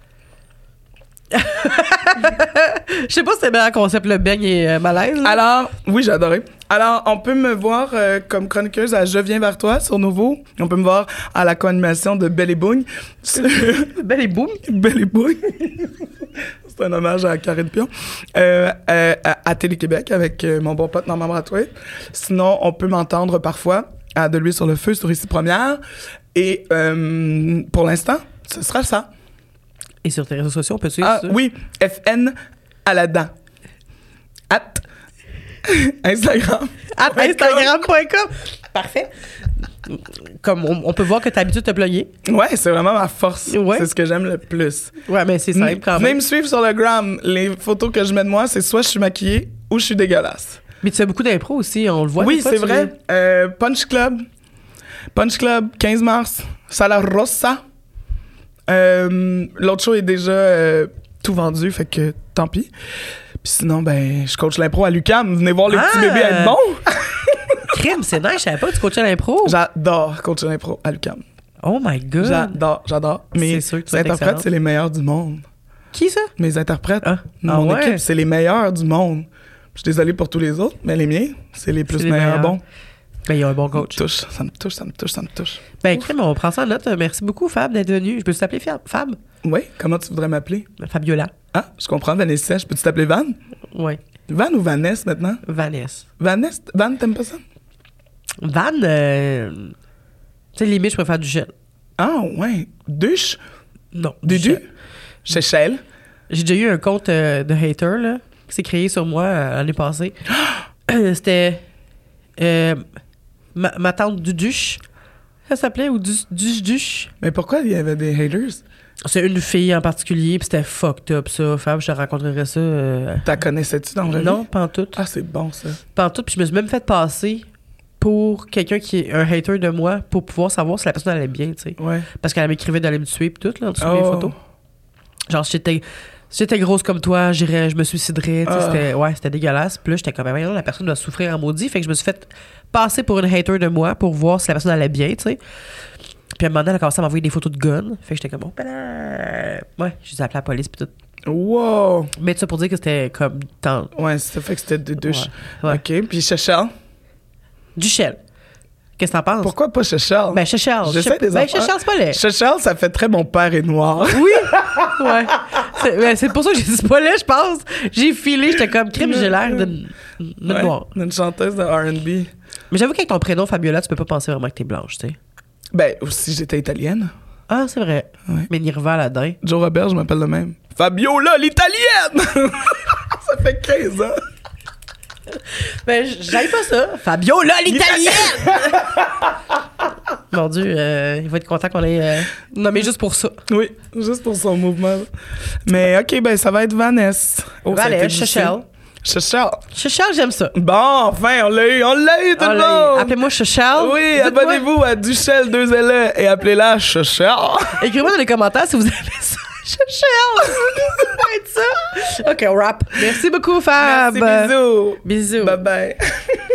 Je sais pas si c'est bien un concept, le beigne et malaise. Là. Alors, oui, j'ai adoré. Alors, on peut me voir comme chroniqueuse à Je viens vers toi sur Nouveau. On peut me voir à la co-animation de Belle et Boum. Belle et Boum? Belle et Boum. C'est un hommage à Karine Pion. À Télé-Québec avec mon bon pote Normand Brathwaite. Sinon, on peut m'entendre parfois à De l'huile sur le feu sur Ici Première. Et pour l'instant, ce sera ça. Et sur tes réseaux sociaux, on peut suivre ça? Oui, FN à la dent. Instagram. Instagram.com. Parfait. Comme on peut voir que t'as l'habitude de te plugger. Ouais, c'est vraiment ma force. Ouais. C'est ce que j'aime le plus. Ouais, mais c'est simple quand même. Venez me suivre sur le gram. Les photos que je mets de moi, c'est soit je suis maquillée ou je suis dégueulasse. Mais tu fais beaucoup d'impro aussi, on le voit. Oui, c'est vrai. Punch Club, 15 mars, Sala Rossa. L'autre show est déjà tout vendu, fait que tant pis. Puis sinon, ben, je coach l'impro à l'UQAM. Venez voir les petits bébés être bons. Crème, c'est nice, je savais pas que tu coachais l'impro. J'adore coacher l'impro à l'UQAM. Oh my God. J'adore. Mes interprètes, c'est les meilleurs du monde. Qui ça? Mes interprètes. Mon équipe, c'est les meilleurs du monde. Je suis désolé pour tous les autres, mais les miens, c'est les plus meilleurs bons. Ben, il y a un bon coach. Ça me touche. Ben, crème, on prend ça en note. Merci beaucoup, Fab, d'être venu. Je peux t'appeler Fab? Oui, comment tu voudrais m'appeler? Fabiola. Ah, je comprends, Vanessa. Je peux-tu t'appeler Van? Oui. Van ou Vanessa maintenant? Vanessa. Vanessa? Van, t'aimes pas ça? Van, tu sais, limite, je préfère du gel. Ah, ouais. Duche? Non. Dudu? Chéchelle? J'ai déjà eu un compte de hater, là, qui s'est créé sur moi l'année passée. C'était ma tante Duduche. Ça s'appelait, ou Duche. Mais pourquoi il y avait des haters? C'est une fille en particulier, puis c'était fucked up, ça. Fab, je te raconterais ça. T'as connaissais-tu dans le Non, pas en tout. Ah, c'est bon, ça. Pas en tout, puis je me suis même fait passer pour quelqu'un qui est un hater de moi pour pouvoir savoir si la personne allait bien, tu sais. Ouais. Parce qu'elle m'écrivait d'aller me tuer, puis tout, là, en dessous des photos. Genre, si j'étais grosse comme toi, je me suiciderais, tu sais. C'était dégueulasse. Puis là, j'étais comme, la personne doit souffrir en maudit. Fait que je me suis fait passer pour une hater de moi pour voir si la personne allait bien, tu sais. Puis à un moment donné, elle a commencé à m'envoyer des photos de gun. Fait que j'étais comme, ouais, je les ai appelés à la police, puis tout. Wow! Mais tout ça pour dire que c'était comme tant. Ouais, ça fait que c'était deux. Ouais. OK. Puis Chechel? Duchel. Qu'est-ce que t'en penses? Pourquoi pas Chechel? Ben, Chechel. J'essaie des affaires. Chechel, c'est pas laid. Chechel, ça fait très mon père est noir. Oui! Ouais. C'est pour ça que j'ai dit c'est pas laid, je pense. J'ai filé, j'étais comme crime, j'ai l'air d'une noire. D'une chanteuse de R&B. Mais j'avoue qu'avec ton prénom Fabiola, tu peux pas penser vraiment que t'es blanche, tu sais. Ben, si j'étais italienne. Ah, c'est vrai. Ouais. Mais Nirva Aladdin. Joe Robert, je m'appelle le même. Fabiola, l'italienne! Ça fait 15 ans. Ben, j'aille pas ça. Fabiola, l'italienne! Mon Dieu, il va être content qu'on l'ait nommé juste pour ça. Oui, juste pour son mouvement. Mais OK, ben ça va être Vanessa. Vanessa, Chechel. Chechel, j'aime ça. Bon, enfin, on l'a eu tout le monde! Appelez-moi Chechel. Oui, abonnez-vous à Duchel 2LE et appelez-la Chechel. Écrivez-moi dans les commentaires si vous avez ça. Chechel! Ça. OK, on rap. Merci beaucoup, Fab. Merci, bisous. Bisous. Bye-bye.